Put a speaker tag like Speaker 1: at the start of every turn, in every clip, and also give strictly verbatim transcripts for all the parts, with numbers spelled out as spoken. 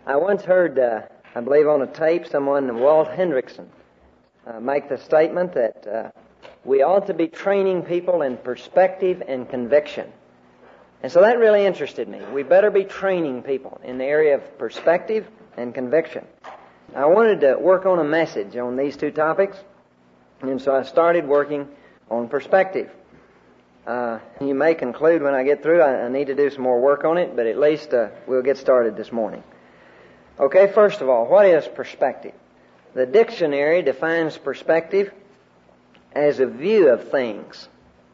Speaker 1: I once heard, uh, I believe on a tape, someone, Walt Hendrickson, uh, make the statement that uh, we ought to be training people in perspective and conviction. And so that really interested me. We better be training people in the area of perspective and conviction. I wanted to work on a message on these two topics, and so I started working on perspective. Uh, you may conclude when I get through I, I need to do some more work on it, but at least uh, we'll get started this morning. Okay, first of all, what is perspective? The dictionary defines perspective as a view of things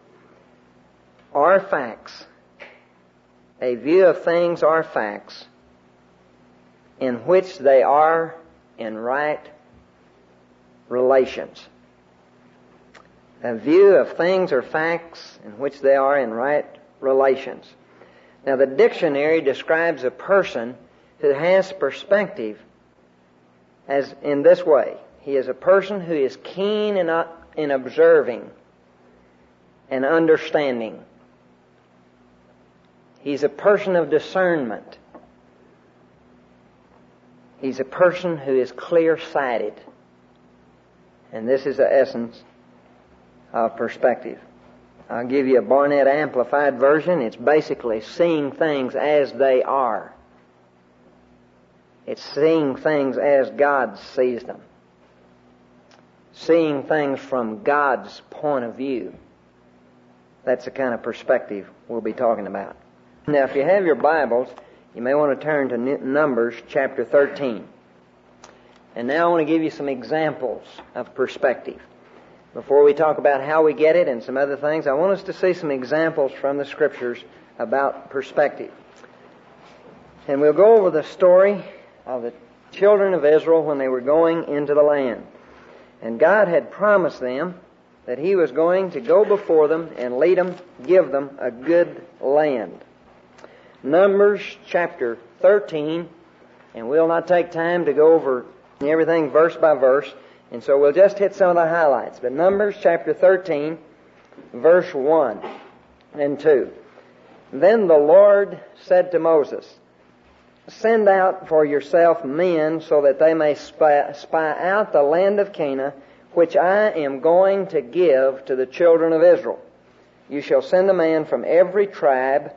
Speaker 1: or facts. A view of things or facts in which they are in right relations. A view of things or facts in which they are in right relations. Now, the dictionary describes a person who has perspective as in this way. He is a person who is keen in, uh, in observing and understanding. He's a person of discernment. He's a person who is clear-sighted. And this is the essence of perspective. I'll give you a Barnett Amplified version. It's basically seeing things as they are. It's seeing things as God sees them. Seeing things from God's point of view. That's the kind of perspective we'll be talking about. Now, if you have your Bibles, you may want to turn to Numbers chapter thirteen. And now I want to give you some examples of perspective. Before we talk about how we get it and some other things, I want us to see some examples from the Scriptures about perspective. And we'll go over the story of the children of Israel when they were going into the land. And God had promised them that He was going to go before them and lead them, give them a good land. Numbers chapter thirteen, and we'll not take time to go over everything verse by verse, and so we'll just hit some of the highlights. But Numbers chapter thirteen, verse one and two. Then the Lord said to Moses, "Send out for yourself men so that they may spy, spy out the land of Canaan, which I am going to give to the children of Israel. You shall send a man from every tribe,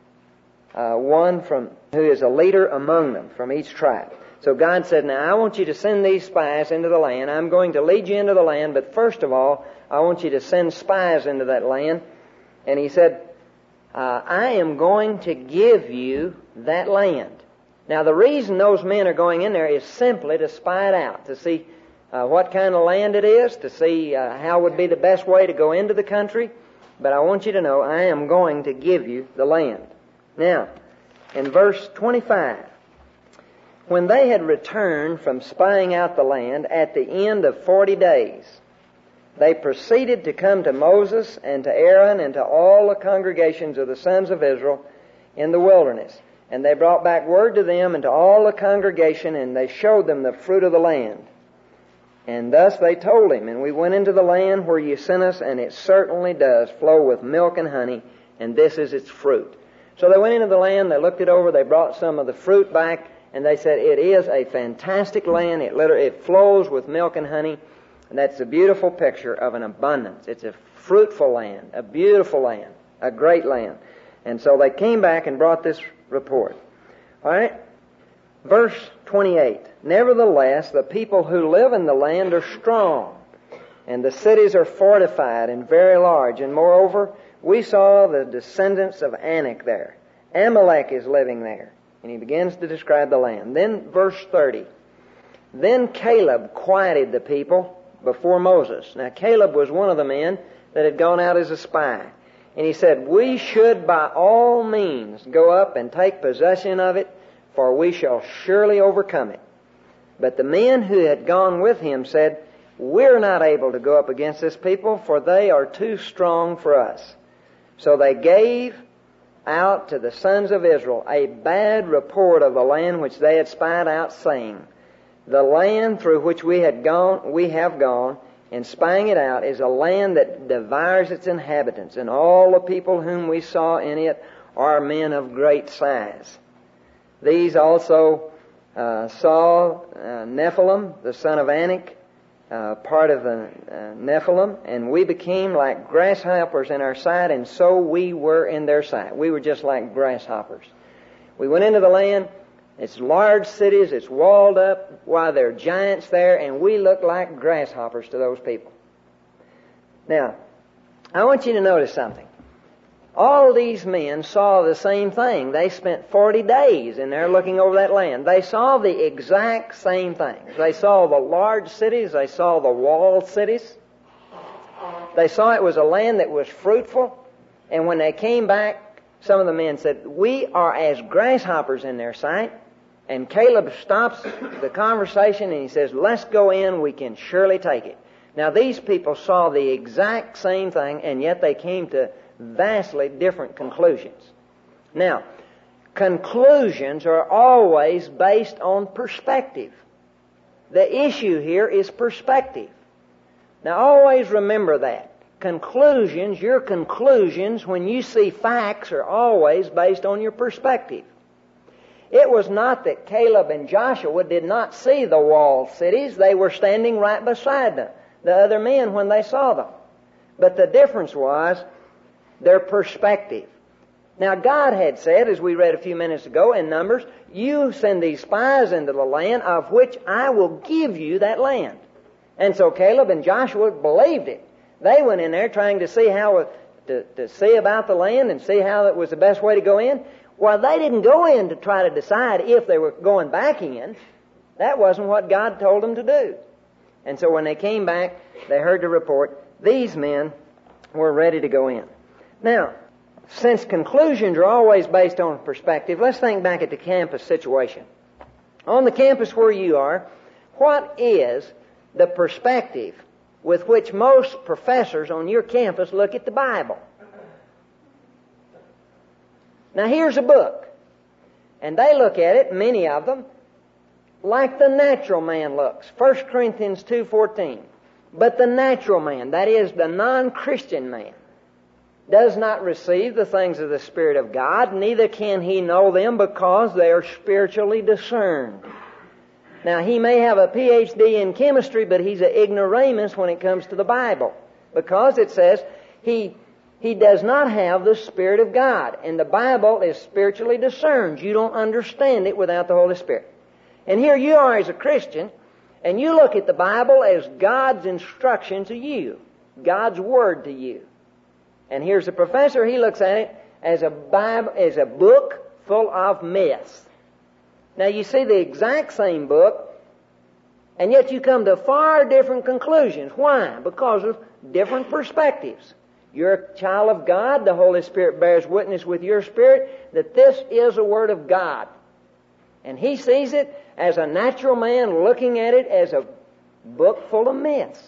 Speaker 1: uh, one from who is a leader among them, from each tribe." So God said, now I want you to send these spies into the land. I'm going to lead you into the land, but first of all, I want you to send spies into that land. And He said, uh, I am going to give you that land. Now, the reason those men are going in there is simply to spy it out, to see uh, what kind of land it is, to see uh, how would be the best way to go into the country. But I want you to know I am going to give you the land. Now, in verse twenty-five, when they had returned from spying out the land at the end of forty days, they proceeded to come to Moses and to Aaron and to all the congregations of the sons of Israel in the wilderness. And they brought back word to them and to all the congregation, and they showed them the fruit of the land. And thus they told him, "And we went into the land where you sent us, and it certainly does flow with milk and honey, and this is its fruit." So they went into the land, they looked it over, they brought some of the fruit back, and they said, it is a fantastic land. It literally it flows with milk and honey, and that's a beautiful picture of an abundance. It's a fruitful land, a beautiful land, a great land. And so they came back and brought this report. All right? Verse twenty-eight. Nevertheless, the people who live in the land are strong, and the cities are fortified and very large. And moreover, we saw the descendants of Anak there. Amalek is living there. And he begins to describe the land. Then verse thirty. Then Caleb quieted the people before Moses. Now Caleb was one of the men that had gone out as a spy. And he said, "We should by all means go up and take possession of it, for we shall surely overcome it." But the men who had gone with him said, "We're not able to go up against this people, for they are too strong for us." So they gave out to the sons of Israel a bad report of the land which they had spied out, saying, "The land through which we had gone, we have gone, and spying it out, is a land that devours its inhabitants, and all the people whom we saw in it are men of great size. These also uh, uh, saw uh, Nephilim, the son of Anak, uh, part of the uh, Nephilim, and we became like grasshoppers in our sight, and so we were in their sight. We were just like grasshoppers. We went into the land. It's large cities. It's walled up. Why, there are giants there, and we look like grasshoppers to those people. Now, I want you to notice something. All these men saw the same thing. They spent forty days in there looking over that land. They saw the exact same things. They saw the large cities. They saw the walled cities. They saw it was a land that was fruitful. And when they came back, some of the men said, we are as grasshoppers in their sight. And Caleb stops the conversation and he says, let's go in. We can surely take it. Now, these people saw the exact same thing, and yet they came to vastly different conclusions. Now, conclusions are always based on perspective. The issue here is perspective. Now, always remember that. Conclusions, your conclusions, when you see facts, are always based on your perspective. It was not that Caleb and Joshua did not see the walled cities. They were standing right beside them, the other men, when they saw them. But the difference was their perspective. Now, God had said, as we read a few minutes ago in Numbers, you send these spies into the land of which I will give you that land. And so Caleb and Joshua believed it. They went in there trying to see how to, to see about the land and see how it was the best way to go in. Well, they didn't go in to try to decide if they were going back in. That wasn't what God told them to do. And so when they came back, they heard the report. These men were ready to go in. Now, since conclusions are always based on perspective, let's think back at the campus situation. On the campus where you are, what is the perspective with which most professors on your campus look at the Bible? Now, here's a book, and they look at it, many of them, like the natural man looks. First Corinthians two fourteen. But the natural man, that is, the non-Christian man, does not receive the things of the Spirit of God, neither can he know them because they are spiritually discerned. Now, he may have a P H D in chemistry, but he's an ignoramus when it comes to the Bible, because it says he he does not have the Spirit of God, and the Bible is spiritually discerned. You don't understand it without the Holy Spirit. And here you are as a Christian, and you look at the Bible as God's instruction to you, God's Word to you. And here's a professor, he looks at it as a Bible, as a book full of myths. Now, you see the exact same book, and yet you come to far different conclusions. Why? Because of different perspectives. You're a child of God. The Holy Spirit bears witness with your spirit that this is a Word of God. And he sees it as a natural man looking at it as a book full of myths.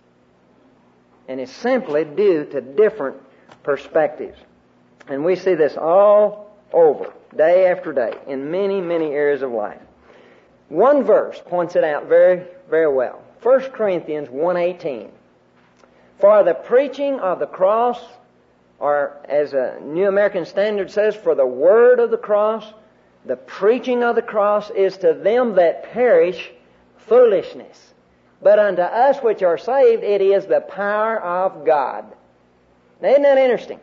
Speaker 1: And it's simply due to different perspectives. And we see this all over, day after day, in many, many areas of life. One verse points it out very, very well. First Corinthians one eighteen. For the preaching of the cross, or as a New American Standard says, for the word of the cross, the preaching of the cross is to them that perish foolishness. But unto us which are saved, it is the power of God. Now, isn't that interesting?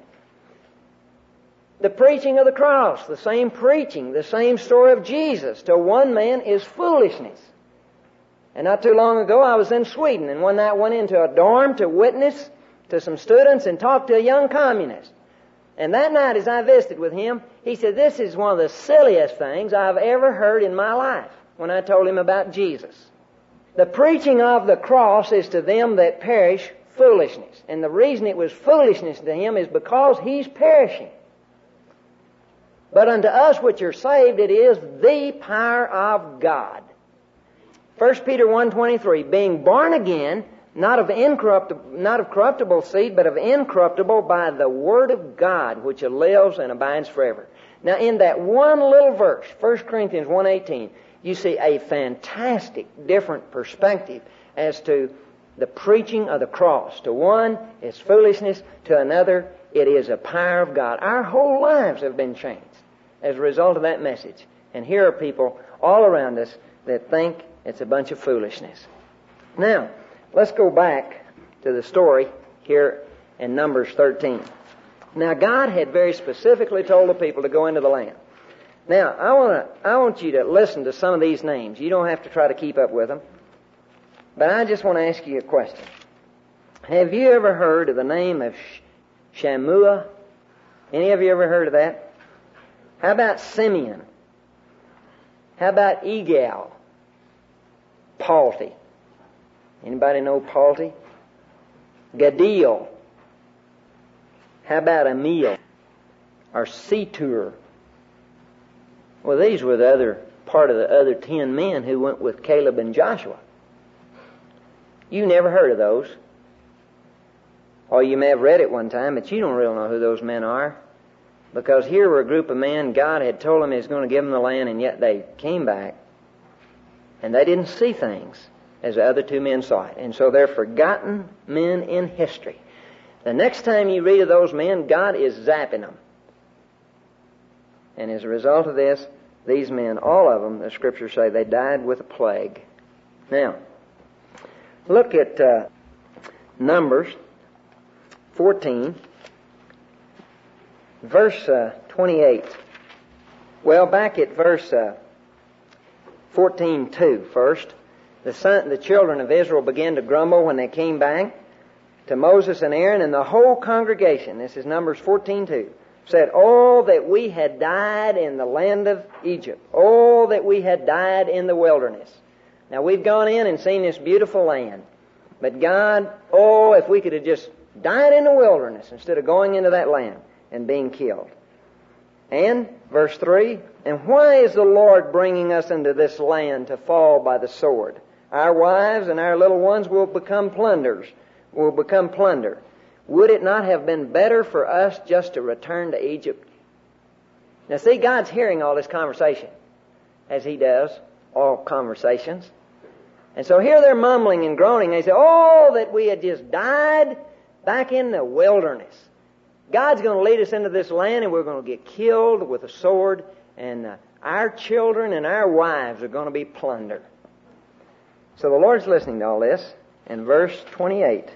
Speaker 1: The preaching of the cross, the same preaching, the same story of Jesus, to one man is foolishness. And not too long ago, I was in Sweden, and one night went into a dorm to witness to some students and talk to a young communist. And that night, as I visited with him, he said, this is one of the silliest things I've ever heard in my life, when I told him about Jesus. The preaching of the cross is to them that perish foolishness. And the reason it was foolishness to him is because he's perishing. But unto us which are saved, it is the power of God. First Peter one twenty-three, being born again, not of incorruptible, not of corruptible seed, but of incorruptible by the word of God, which lives and abides forever. Now, in that one little verse, First Corinthians one eighteen, you see a fantastic different perspective as to the preaching of the cross. To one, it's foolishness. To another, it is a power of God. Our whole lives have been changed as a result of that message. And here are people all around us that think it's a bunch of foolishness. Now, let's go back to the story here in Numbers thirteen. Now, God had very specifically told the people to go into the land. Now, I want to, I want you to listen to some of these names. You don't have to try to keep up with them. But I just want to ask you a question. Have you ever heard of the name of Shammua? Any of you ever heard of that? How about Simeon? How about Egal? Palti. Anybody know Palti? Gaddiel. How about Emil? Or Setur? Well, these were the other part of the other ten men who went with Caleb and Joshua. You never heard of those. Or you may have read it one time, but you don't really know who those men are. Because here were a group of men, God had told them He was going to give them the land, and yet they came back, and they didn't see things as the other two men saw it. And so they're forgotten men in history. The next time you read of those men, God is zapping them. And as a result of this, these men, all of them, the Scriptures say, they died with a plague. Now, look at uh, Numbers fourteen, verse uh, twenty-eight. Well, back at verse uh, fourteen two first. The, son, the children of Israel began to grumble when they came back to Moses and Aaron, and the whole congregation, this is Numbers fourteen two, said, "Oh, that we had died in the land of Egypt. Oh, that we had died in the wilderness." Now, we've gone in and seen this beautiful land. But God, oh, if we could have just died in the wilderness instead of going into that land and being killed. And, verse three, "And why is the Lord bringing us into this land to fall by the sword? Our wives and our little ones will become plunders, will become plunder. Would it not have been better for us just to return to Egypt?" Now see, God's hearing all this conversation, as He does all conversations. And so here they're mumbling and groaning. They say, "Oh, that we had just died back in the wilderness. God's going to lead us into this land, and we're going to get killed with a sword, and uh, our children and our wives are going to be plundered." So the Lord's listening to all this. In verse twenty-eight,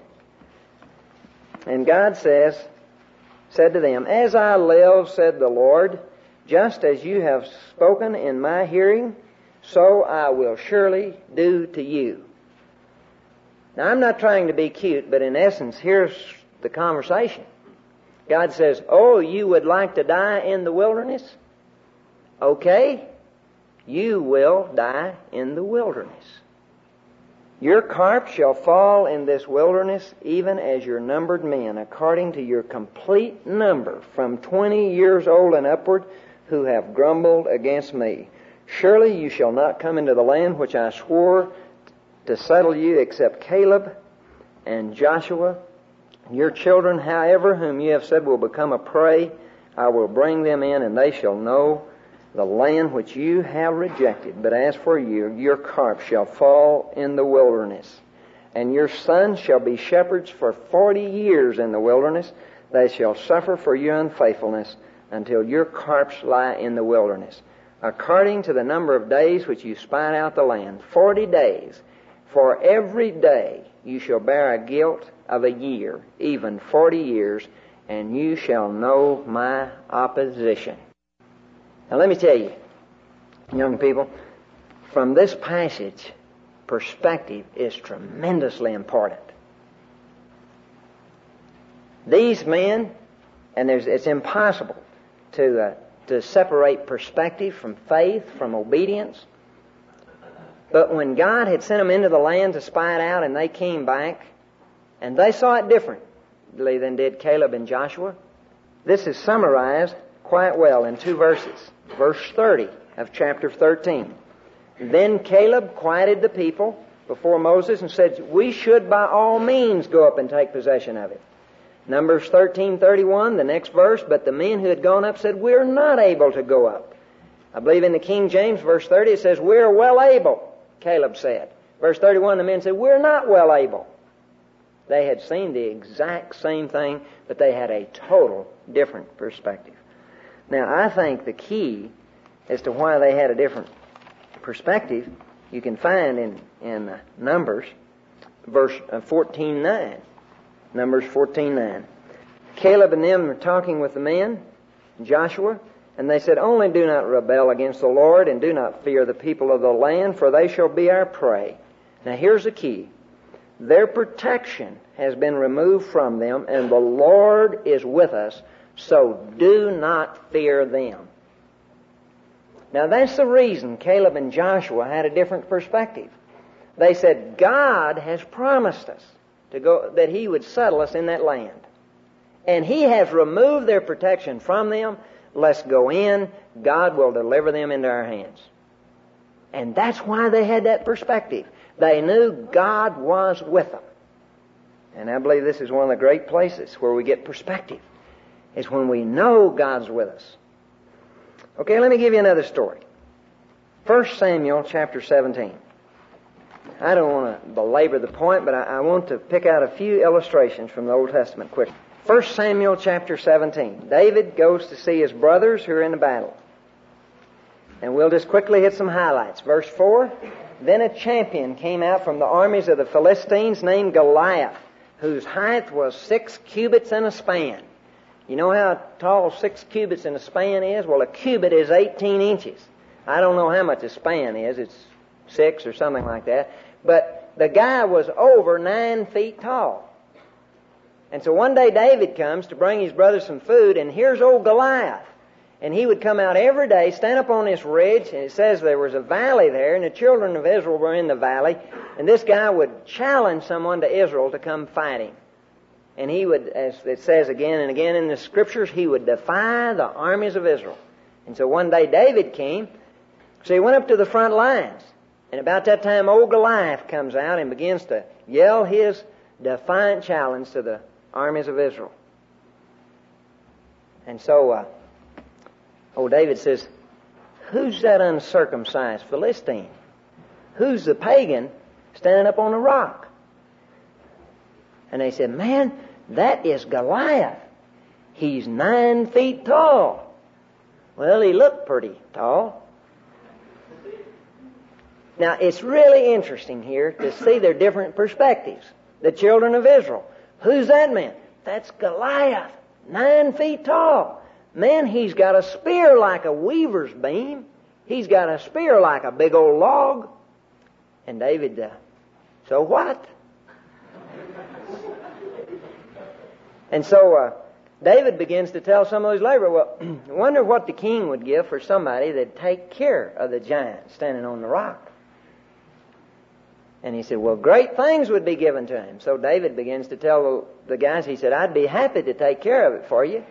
Speaker 1: and God says, said to them, "As I live, said the Lord, just as you have spoken in my hearing, so I will surely do to you." Now, I'm not trying to be cute, but in essence, here's the conversation. God says, "Oh, you would like to die in the wilderness? Okay, you will die in the wilderness. Your carp shall fall in this wilderness, even as your numbered men, according to your complete number, from twenty years old and upward, who have grumbled against me. Surely you shall not come into the land which I swore to settle you, except Caleb and Joshua. Your children, however, whom you have said will become a prey, I will bring them in, and they shall know the land which you have rejected. But as for you, your carp shall fall in the wilderness, and your sons shall be shepherds for forty years in the wilderness. They shall suffer for your unfaithfulness until your carps lie in the wilderness, according to the number of days which you spied out the land, forty days. For every day you shall bear a guilt of a year, even forty years, and you shall know my opposition." Now let me tell you, young people, from this passage, perspective is tremendously important. These men, and there's, it's impossible to uh, to separate perspective from faith, from obedience. But when God had sent them into the land to spy it out, and they came back, and they saw it differently than did Caleb and Joshua, this is summarized quite well in two verses. Verse thirty of chapter thirteen. "Then Caleb quieted the people before Moses and said, we should by all means go up and take possession of it." Numbers thirteen thirty-one, the next verse, "But the men who had gone up said, we're not able to go up." I believe in the King James, verse thirty, it says, "We're well able," Caleb said. Verse thirty-one, the men said, "We're not well able." They had seen the exact same thing, but they had a total different perspective. Now, I think the key as to why they had a different perspective, you can find in, in uh, Numbers, verse uh, fourteen nine. Numbers fourteen nine. Caleb and them were talking with the men, Joshua, and they said, "Only do not rebel against the Lord, and do not fear the people of the land, for they shall be our prey." Now here's the key. Their protection has been removed from them, and the Lord is with us, so do not fear them. Now that's the reason Caleb and Joshua had a different perspective. They said, God has promised us to go, that He would settle us in that land. And He has removed their protection from them. Let's go in. God will deliver them into our hands. And that's why they had that perspective. They knew God was with them. And I believe this is one of the great places where we get perspective, is when we know God's with us. Okay, let me give you another story. First Samuel chapter seventeen. I don't want to belabor the point, but I, I want to pick out a few illustrations from the Old Testament quickly. First Samuel chapter seventeen. David goes to see his brothers who are in the battle. And we'll just quickly hit some highlights. Verse four. Then a champion came out from the armies of the Philistines named Goliath, whose height was six cubits and a span. You know how tall six cubits and a span is? Well, a cubit is eighteen inches. I don't know how much a span is. It's six or something like that. But the guy was over nine feet tall. And so one day David comes to bring his brothers some food, and here's old Goliath. And he would come out every day, stand up on this ridge, and it says there was a valley there, and the children of Israel were in the valley, and this guy would challenge someone to Israel to come fight him. And he would, as it says again and again in the Scriptures, he would defy the armies of Israel. And so one day David came, so he went up to the front lines. And about that time, old Goliath comes out and begins to yell his defiant challenge to the armies of Israel. And so, uh, old David says, "Who's that uncircumcised Philistine? Who's the pagan standing up on the rock?" And they said, "Man, that is Goliath. He's nine feet tall." Well, he looked pretty tall. Now, it's really interesting here to see their different perspectives. The children of Israel. Who's that man? That's Goliath, nine feet tall. Man, he's got a spear like a weaver's beam. He's got a spear like a big old log. And David, uh, so what? And so uh, David begins to tell some of his laborers, well, I wonder what the king would give for somebody that'd take care of the giant standing on the rock. And he said, well, great things would be given to him. So David begins to tell the, the guys, he said, I'd be happy to take care of it for you.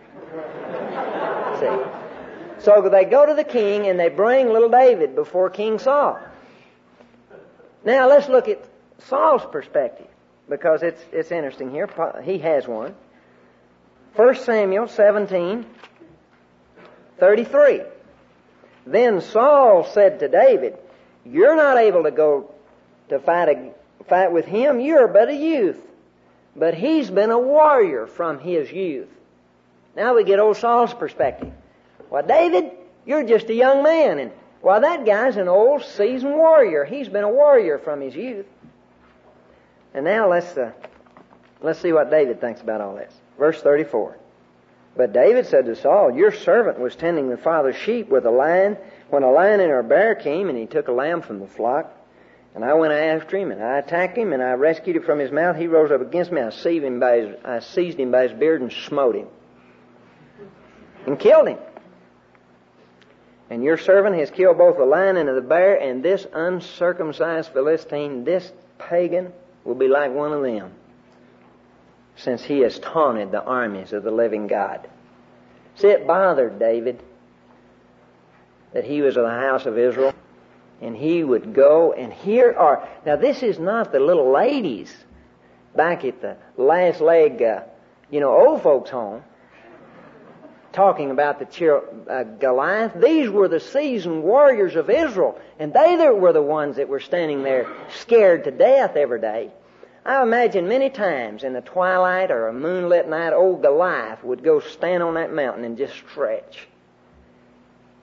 Speaker 1: See? So they go to the king and they bring little David before King Saul. Now let's look at Saul's perspective, because it's it's interesting here. He has one. First Samuel seventeen thirty-three. Then Saul said to David, "You're not able to go to fight a, fight with him. You're but a youth. But he's been a warrior from his youth." Now we get old Saul's perspective. Well, David, you're just a young man, and well, that guy's an old seasoned warrior. He's been a warrior from his youth. And now let's uh, let's see what David thinks about all this. Verse thirty-four. But David said to Saul, "Your servant was tending the father's sheep with a lion, when a lion and a bear came, and he took a lamb from the flock. And I went after him, and I attacked him, and I rescued it from his mouth. He rose up against me. I seized him by his, I seized him by his beard and smote him, and killed him. And your servant has killed both the lion and the bear, and this uncircumcised Philistine, this pagan, will be like one of them, since he has taunted the armies of the living God." See, it bothered David that he was of the house of Israel, and he would go, and here are, now this is not the little ladies back at the last leg, uh, you know, old folks' home, talking about the cheer, uh, Goliath. These were the seasoned warriors of Israel, and they were the ones that were standing there scared to death every day. I imagine many times in the twilight or a moonlit night, old Goliath would go stand on that mountain and just stretch.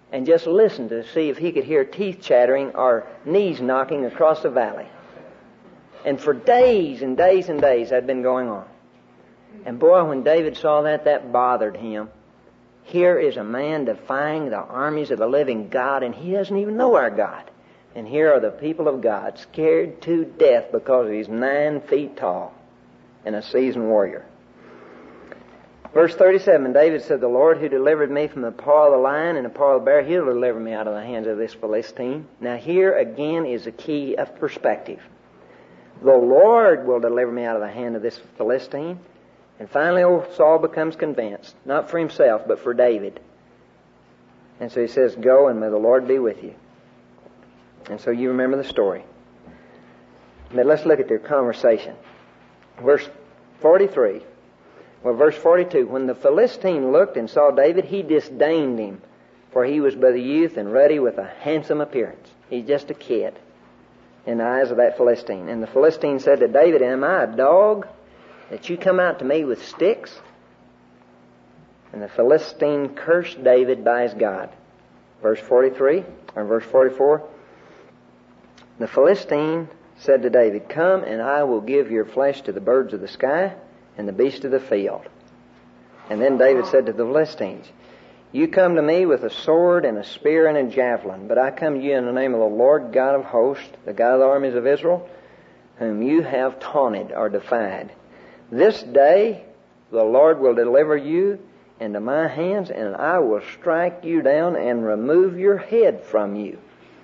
Speaker 1: and just listened to see if he could hear teeth chattering or knees knocking across the valley. And for days and days and days that had been going on. And boy, when David saw that, that bothered him. Here is a man defying the armies of the living God, and he doesn't even know our God. And here are the people of God scared to death because he's nine feet tall and a seasoned warrior. Verse thirty-seven, David said, the Lord who delivered me from the paw of the lion and the paw of the bear, he'll deliver me out of the hands of this Philistine. Now here again is a key of perspective. The Lord will deliver me out of the hand of this Philistine. And finally old Saul becomes convinced, not for himself, but for David. And so he says, go and may the Lord be with you. And so you remember the story. But let's look at their conversation. Verse forty-three. Well, verse forty-two. When the Philistine looked and saw David, he disdained him, for he was but a youth and ruddy with a handsome appearance. He's just a kid in the eyes of that Philistine. And the Philistine said to David, am I a dog that you come out to me with sticks? And the Philistine cursed David by his God. Verse forty-three, or verse forty-four. The Philistine said to David, come and I will give your flesh to the birds of the sky and the beasts of the field. And then David said to the Philistines, you come to me with a sword and a spear and a javelin, but I come to you in the name of the Lord God of hosts, the God of the armies of Israel, whom you have taunted or defied. This day the Lord will deliver you into my hands, and I will strike you down and remove your head from you.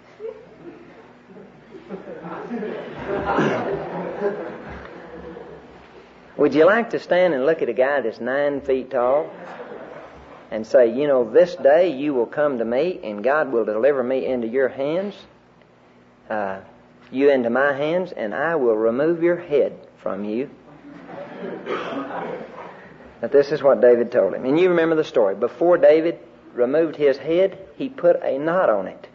Speaker 1: Would you like to stand and look at a guy that's nine feet tall and say, you know, this day you will come to me and God will deliver me into your hands, uh, you into my hands, and I will remove your head from you? But this is what David told him. And you remember the story. Before David removed his head, he put a knot on it.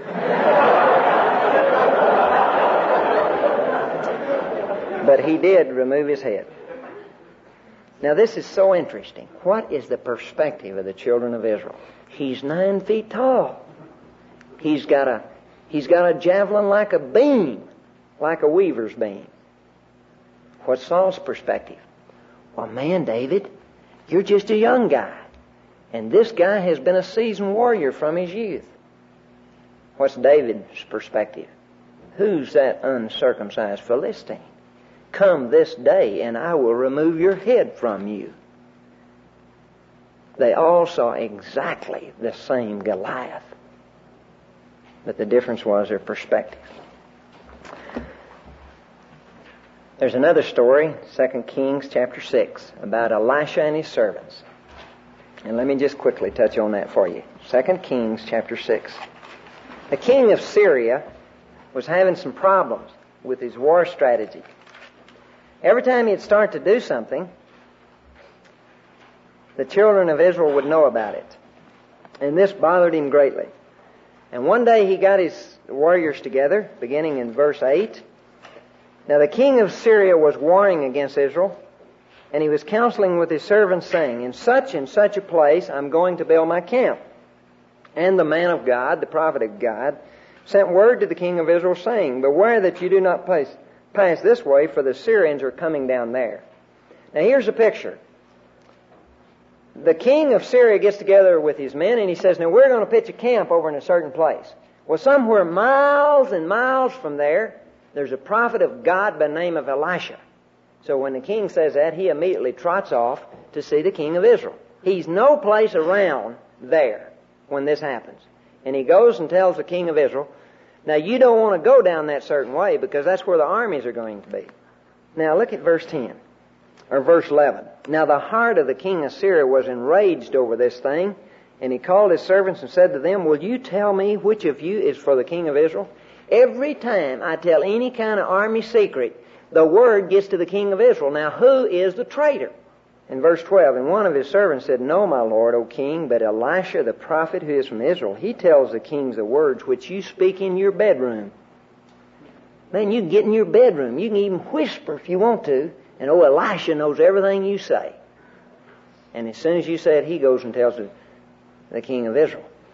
Speaker 1: But he did remove his head. Now this is so interesting. What is the perspective of the children of Israel? He's nine feet tall. He's got a, he's got a javelin like a beam, like a weaver's beam. What's Saul's perspective? Well, man, David, you're just a young guy. And this guy has been a seasoned warrior from his youth. What's David's perspective? Who's that uncircumcised Philistine? Come this day and I will remove your head from you. They all saw exactly the same Goliath. But the difference was their perspective. There's another story, Second Kings chapter six, about Elisha and his servants. And let me just quickly touch on that for you. Second Kings chapter six. The king of Syria was having some problems with his war strategy. Every time he'd start to do something, the children of Israel would know about it. And this bothered him greatly. And one day he got his warriors together, beginning in verse eight. Now the king of Syria was warring against Israel, and he was counseling with his servants, saying, in such and such a place I'm going to build my camp. And the man of God, the prophet of God, sent word to the king of Israel, saying, beware that you do not pass, pass this way, for the Syrians are coming down there. Now here's a picture. The king of Syria gets together with his men, and he says, now we're going to pitch a camp over in a certain place. Well, somewhere miles and miles from there, there's a prophet of God by the name of Elisha. So when the king says that, he immediately trots off to see the king of Israel. He's no place around there when this happens. And he goes and tells the king of Israel, now you don't want to go down that certain way because that's where the armies are going to be. Now look at verse ten, or verse eleven. Now the heart of the king of Syria was enraged over this thing, and he called his servants and said to them, will you tell me which of you is for the king of Israel? Every time I tell any kind of army secret, the word gets to the king of Israel. Now who is the traitor? In verse twelve, and one of his servants said, no, my lord, O king, but Elisha the prophet who is from Israel, he tells the kings the words which you speak in your bedroom. Man, you can get in your bedroom. You can even whisper if you want to, and oh, Elisha knows everything you say. And as soon as you say it, he goes and tells the, the king of Israel.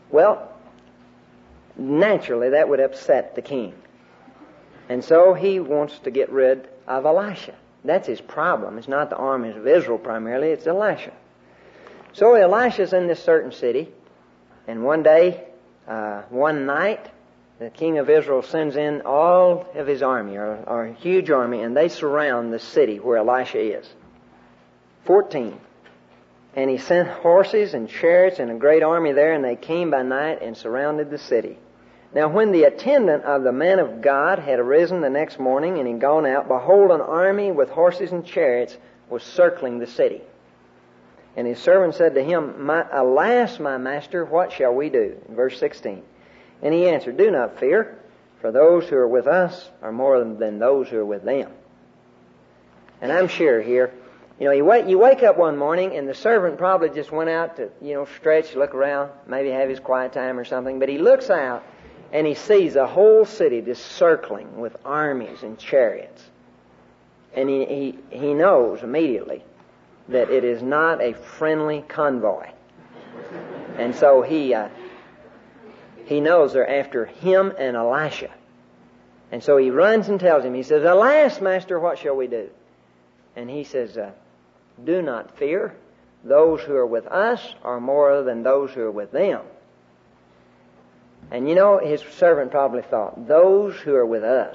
Speaker 1: Well, naturally that would upset the king. And so he wants to get rid of Elisha. That's his problem. It's not the armies of Israel primarily, it's Elisha. So Elisha's in this certain city, and one day, uh, one night, the king of Israel sends in all of his army, or, or a huge army, and they surround the city where Elisha is. Fourteen. And he sent horses and chariots and a great army there, and they came by night and surrounded the city. Now when the attendant of the man of God had arisen the next morning and had gone out, behold, an army with horses and chariots was circling the city. And his servant said to him, my, Alas, my master, what shall we do? In verse sixteen. And he answered, Do not fear, for those who are with us are more than those who are with them. And I'm sure here, you know, you wake, you wake up one morning and the servant probably just went out to, you know, stretch, look around, maybe have his quiet time or something. But he looks out and he sees a whole city just circling with armies and chariots. And he, he, he knows immediately that it is not a friendly convoy. And so he uh, he knows they're after him and Elisha. And so he runs and tells him, he says, Alas, master, what shall we do? And he says, uh, Do not fear. Those who are with us are more than those who are with them. And you know, his servant probably thought, those who are with us,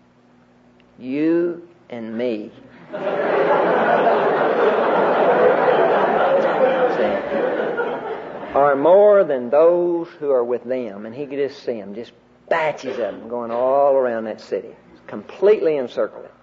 Speaker 1: you and me. are more than those who are with them. And he could just see them, just batches of them going all around that city, completely encircled it.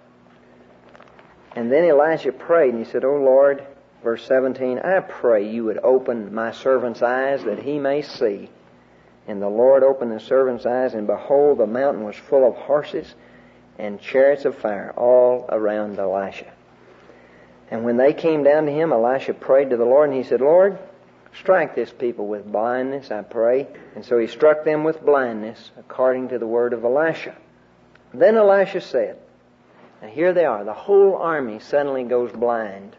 Speaker 1: And then Elisha prayed and he said, O Lord, verse seventeen, I pray you would open my servant's eyes that he may see. And the Lord opened the servant's eyes, and behold, the mountain was full of horses and chariots of fire all around Elisha. And when they came down to him, Elisha prayed to the Lord, and he said, Lord, strike this people with blindness, I pray. And so he struck them with blindness, according to the word of Elisha. Then Elisha said, now here they are, the whole army suddenly goes blind.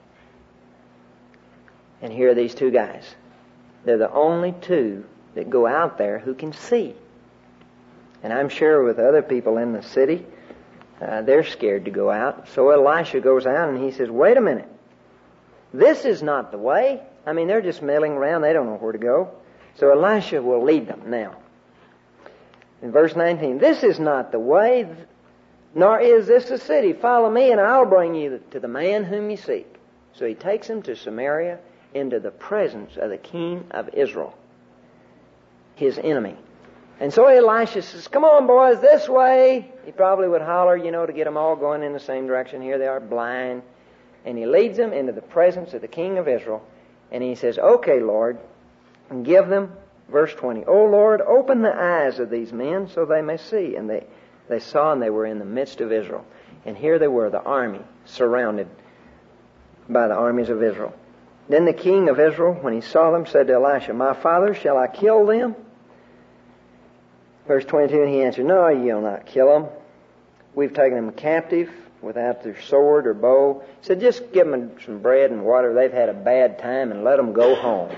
Speaker 1: And here are these two guys. They're the only two that go out there who can see. And I'm sure with other people in the city, uh, they're scared to go out. So Elisha goes out and he says, wait a minute. This is not the way. I mean, they're just milling around. They don't know where to go. So Elisha will lead them now. In verse nineteen, this is not the way, nor is this the city. Follow me and I'll bring you to the man whom you seek. So he takes him to Samaria into the presence of the king of Israel, his enemy. And so Elisha says, come on, boys, this way. He probably would holler, you know, to get them all going in the same direction. Here they are, blind. And he leads them into the presence of the king of Israel. And he says, okay, Lord, and give them, verse twenty, O Lord, open the eyes of these men so they may see. And they, they saw, and they were in the midst of Israel. And here they were, the army, surrounded by the armies of Israel. Then the king of Israel, when he saw them, said to Elisha, my father, shall I kill them? Verse twenty-two, and he answered, no, you'll not kill them. We've taken them captive without their sword or bow. He said, just give them some bread and water. They've had a bad time, and let them go home.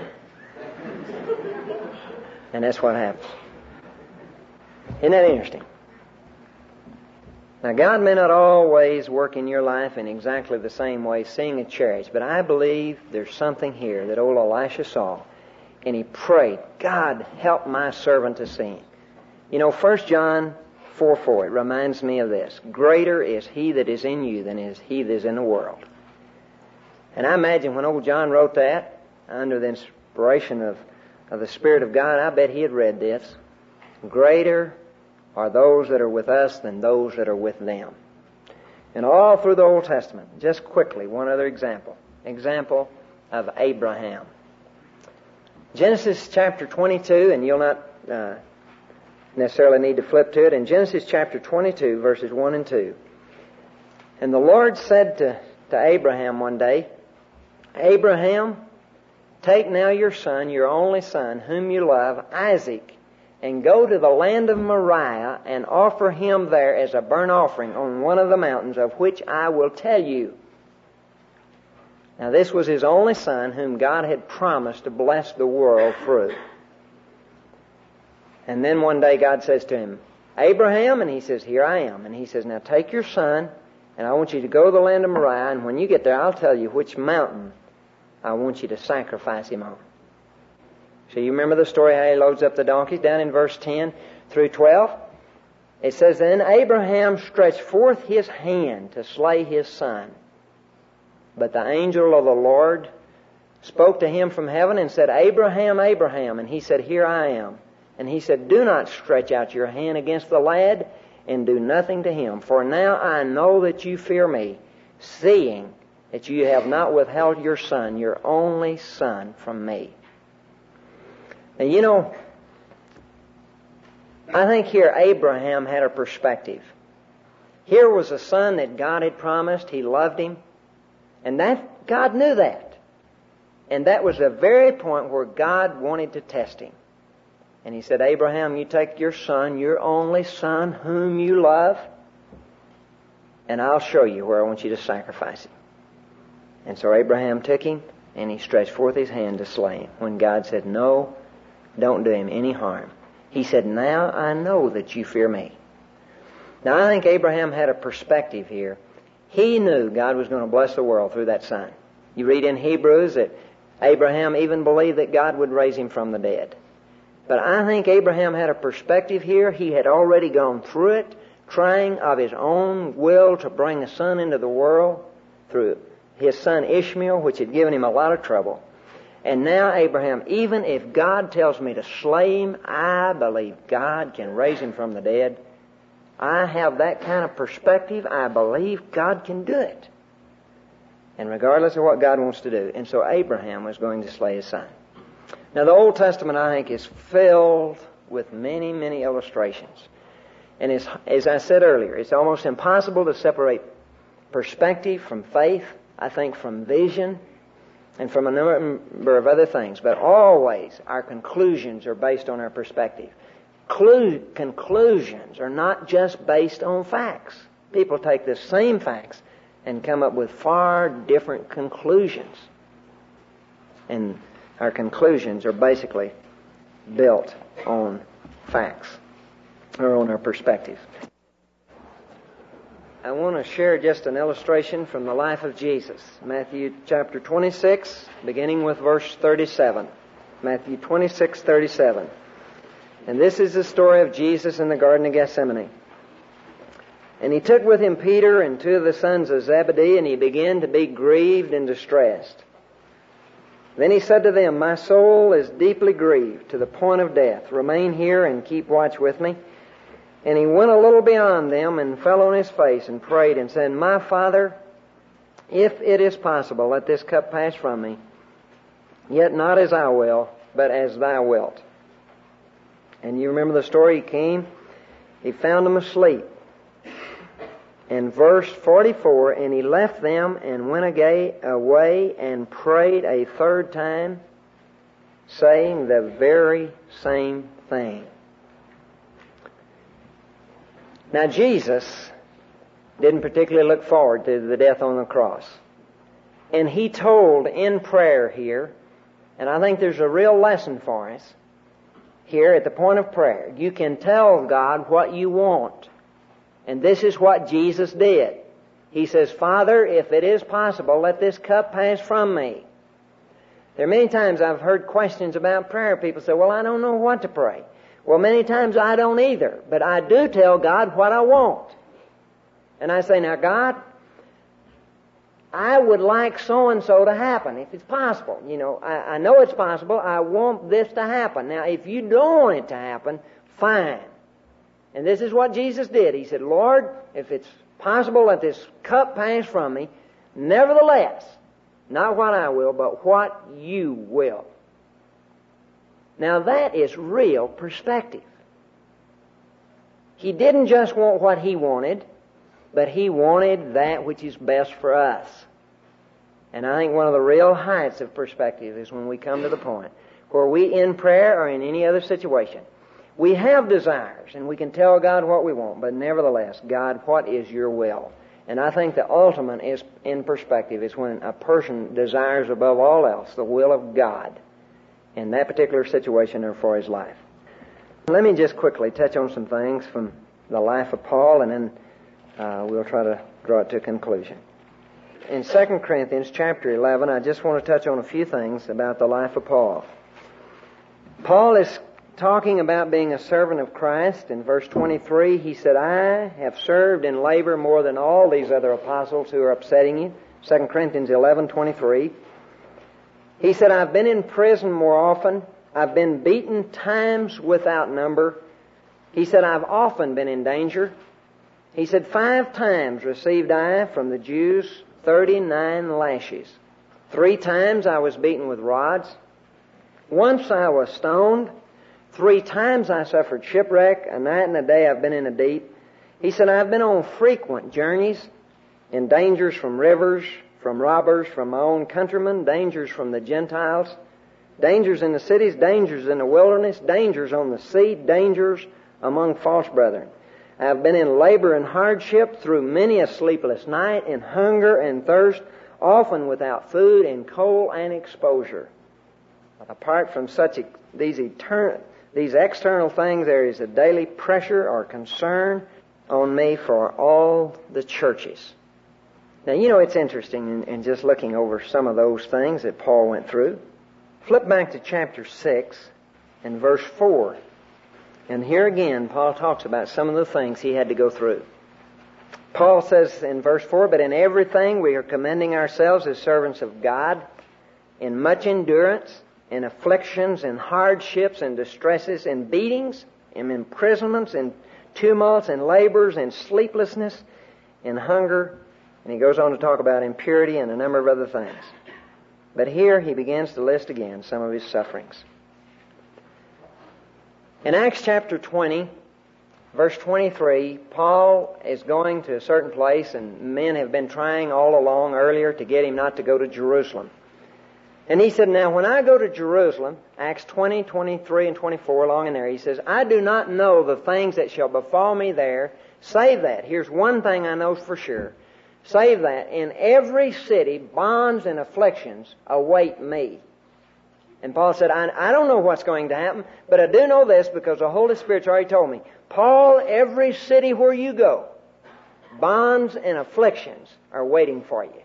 Speaker 1: And that's what happens. Isn't that interesting? Now, God may not always work in your life in exactly the same way, seeing in chariots, but I believe there's something here that old Elisha saw, and he prayed, God, help my servant to see. You know, First John four four, it reminds me of this. Greater is he that is in you than is he that is in the world. And I imagine when old John wrote that, under the inspiration of, of the Spirit of God, I bet he had read this. Greater are those that are with us than those that are with them. And all through the Old Testament, just quickly, one other example. Example of Abraham. Genesis chapter twenty-two, and you'll not uh, necessarily need to flip to it. In Genesis chapter twenty-two, verses one and two. And the Lord said to, to Abraham one day, Abraham, take now your son, your only son, whom you love, Isaac, and go to the land of Moriah and offer him there as a burnt offering on one of the mountains of which I will tell you. Now this was his only son whom God had promised to bless the world through. And then one day God says to him, Abraham, and he says, here I am. And he says, now take your son, and I want you to go to the land of Moriah, and when you get there, I'll tell you which mountain I want you to sacrifice him on. So you remember the story how he loads up the donkeys down in verse ten through twelve? It says, then Abraham stretched forth his hand to slay his son. But the angel of the Lord spoke to him from heaven and said, Abraham, Abraham. And he said, here I am. And he said, do not stretch out your hand against the lad and do nothing to him. For now I know that you fear me, seeing that you have not withheld your son, your only son, from me. Now, you know, I think here Abraham had a perspective. Here was a son that God had promised. He loved him. And that God knew that. And that was the very point where God wanted to test him. And he said, Abraham, you take your son, your only son, whom you love, and I'll show you where I want you to sacrifice him. And so Abraham took him, and he stretched forth his hand to slay him. When God said, no, don't do him any harm. He said, now I know that you fear me. Now I think Abraham had a perspective here. He knew God was going to bless the world through that son. You read in Hebrews that Abraham even believed that God would raise him from the dead. But I think Abraham had a perspective here. He had already gone through it, trying of his own will to bring a son into the world through his son Ishmael, which had given him a lot of trouble. And now Abraham, even if God tells me to slay him, I believe God can raise him from the dead. I have that kind of perspective. I believe God can do it. And regardless of what God wants to do. And so Abraham was going to slay his son. Now the Old Testament, I think, is filled with many, many illustrations. And it's, as I said earlier, it's almost impossible to separate perspective from faith, I think from vision, and from a number of other things. But always our conclusions are based on our perspective. Clu- conclusions are not just based on facts. People take the same facts and come up with far different conclusions. And our conclusions are basically built on facts or on our perspective. I want to share just an illustration from the life of Jesus. Matthew chapter twenty-six, beginning with verse thirty-seven. Matthew twenty-six, thirty-seven. And this is the story of Jesus in the Garden of Gethsemane. And he took with him Peter and two of the sons of Zebedee, and he began to be grieved and distressed. Then he said to them, my soul is deeply grieved to the point of death. Remain here and keep watch with me. And he went a little beyond them and fell on his face and prayed and said, my Father, if it is possible, let this cup pass from me. Yet not as I will, but as thou wilt. And you remember the story. He came, he found them asleep. And verse forty-four, and he left them and went away and prayed a third time, saying the very same thing. Now Jesus didn't particularly look forward to the death on the cross. And he told in prayer here, and I think there's a real lesson for us here at the point of prayer. You can tell God what you want. And this is what Jesus did. He says, Father, if it is possible, let this cup pass from me. There are many times I've heard questions about prayer. People say, well, I don't know what to pray. Well, many times I don't either. But I do tell God what I want. And I say, now, God, I would like so-and-so to happen, if it's possible. You know, I, I know it's possible. I want this to happen. Now, if you don't want it to happen, fine. And this is what Jesus did. He said, Lord, if it's possible, let this cup pass from me. Nevertheless, not what I will, but what you will. Now that is real perspective. He didn't just want what he wanted, but he wanted that which is best for us. And I think one of the real heights of perspective is when we come to the point where we, in prayer or in any other situation, we have desires, and we can tell God what we want, but nevertheless, God, what is your will? And I think the ultimate is in perspective is when a person desires above all else the will of God in that particular situation or for his life. Let me just quickly touch on some things from the life of Paul, and then uh, we'll try to draw it to a conclusion. In Second Corinthians chapter eleven, I just want to touch on a few things about the life of Paul. Paul is talking about being a servant of Christ. In verse twenty-three, he said, I have served in labor more than all these other apostles who are upsetting you. Second Corinthians eleven twenty-three. He said, I've been in prison more often. I've been beaten times without number. He said, I've often been in danger. He said, five times received I from the Jews thirty-nine lashes. Three times I was beaten with rods. Once I was stoned. Three times I suffered shipwreck. A night and a day I've been in the deep. He said, I've been on frequent journeys, in dangers from rivers, from robbers, from my own countrymen, dangers from the Gentiles, dangers in the cities, dangers in the wilderness, dangers on the sea, dangers among false brethren. I've been in labor and hardship through many a sleepless night, in hunger and thirst, often without food, in cold and exposure. Apart from such these eternal, these external things, there is a daily pressure or concern on me for all the churches. Now, you know, it's interesting in, in just looking over some of those things that Paul went through. Flip back to chapter six and verse four. And here again, Paul talks about some of the things he had to go through. Paul says in verse four, but in everything we are commending ourselves as servants of God, in much endurance, in afflictions, in hardships, in distresses, in beatings, in imprisonments, in tumults, in labors, in sleeplessness, in hunger. And he goes on to talk about impurity and a number of other things. But here he begins to list again some of his sufferings. In Acts chapter twenty, verse twenty-three, Paul is going to a certain place, and men have been trying all along earlier to get him not to go to Jerusalem. And he said, now when I go to Jerusalem, Acts twenty, twenty-three, and twenty-four, along in there, he says, I do not know the things that shall befall me there, save that. Here's one thing I know for sure. Save that in every city bonds and afflictions await me. And Paul said, I, I don't know what's going to happen, but I do know this because the Holy Spirit's already told me. Paul, every city where you go, bonds and afflictions are waiting for you.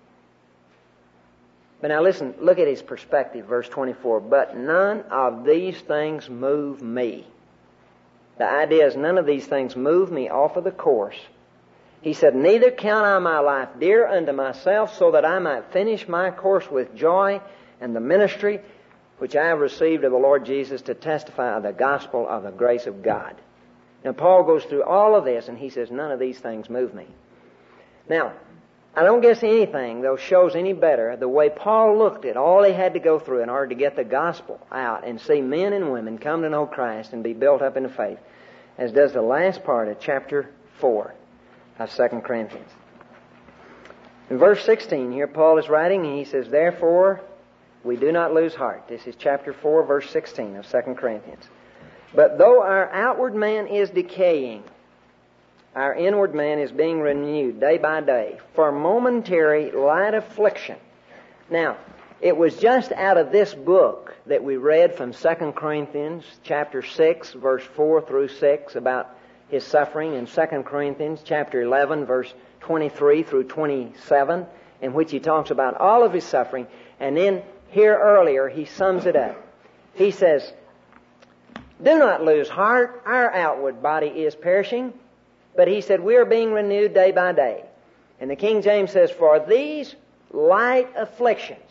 Speaker 1: But now listen, look at his perspective, verse twenty-four. But none of these things move me. The idea is none of these things move me off of the course. He said, neither count I my life dear unto myself, so that I might finish my course with joy and the ministry which I have received of the Lord Jesus to testify of the gospel of the grace of God. Now Paul goes through all of this and he says, none of these things move me. Now, I don't guess anything, though, shows any better the way Paul looked at all he had to go through in order to get the gospel out and see men and women come to know Christ and be built up in the faith, as does the last part of chapter four of Second Corinthians. In verse sixteen here, Paul is writing and he says, therefore, we do not lose heart. This is chapter four, verse sixteen of Second Corinthians. But though our outward man is decaying, our inward man is being renewed day by day for momentary light affliction. Now, it was just out of this book that we read from Second Corinthians chapter six, verse four through six, about his suffering, in Second Corinthians chapter eleven, verse twenty-three through twenty-seven, in which he talks about all of his suffering. And then here earlier, he sums it up. He says, do not lose heart. Our outward body is perishing. But he said, we are being renewed day by day. And the King James says, for these light afflictions,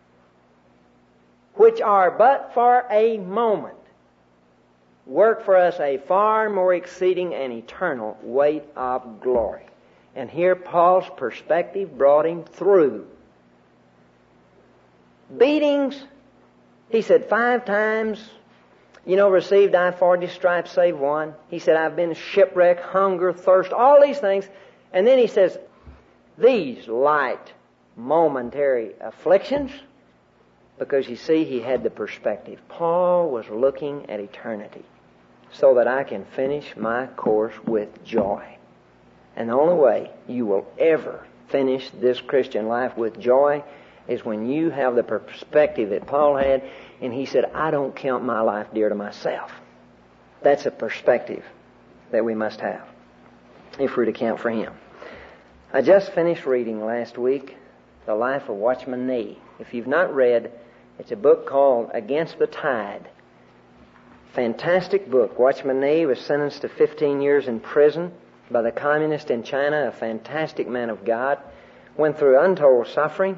Speaker 1: which are but for a moment, work for us a far more exceeding and eternal weight of glory. And here Paul's perspective brought him through. Beatings, he said, five times, you know, received I forty stripes, save one. He said, I've been shipwrecked, hunger, thirst, all these things. And then he says, these light, momentary afflictions, because you see, he had the perspective. Paul was looking at eternity so that I can finish my course with joy. And the only way you will ever finish this Christian life with joy is when you have the perspective that Paul had, and he said, I don't count my life dear to myself. That's a perspective that we must have if we're to count for Him. I just finished reading last week The Life of Watchman Nee. If you've not read, it's a book called Against the Tide. Fantastic book. Watchman Nee was sentenced to fifteen years in prison by the communists in China, a fantastic man of God. Went through untold suffering,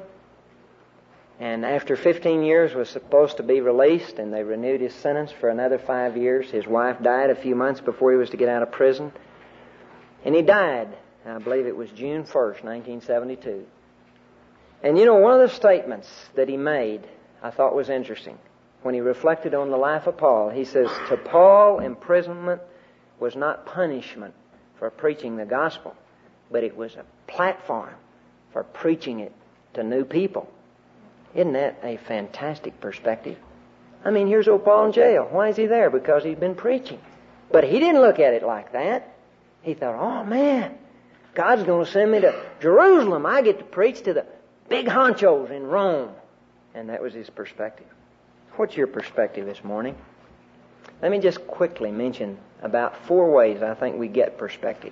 Speaker 1: and after fifteen years was supposed to be released, and they renewed his sentence for another five years. His wife died a few months before he was to get out of prison, and he died, I believe it was June first, nineteen seventy-two. And you know, one of the statements that he made I thought was interesting. When he reflected on the life of Paul, he says, to Paul, imprisonment was not punishment for preaching the gospel, but it was a platform for preaching it to new people. Isn't that a fantastic perspective? I mean, here's old Paul in jail. Why is he there? Because he's been preaching. But he didn't look at it like that. He thought, oh man, God's going to send me to Jerusalem. I get to preach to the big honchos in Rome. And that was his perspective. What's your perspective this morning? Let me just quickly mention about four ways I think we get perspective.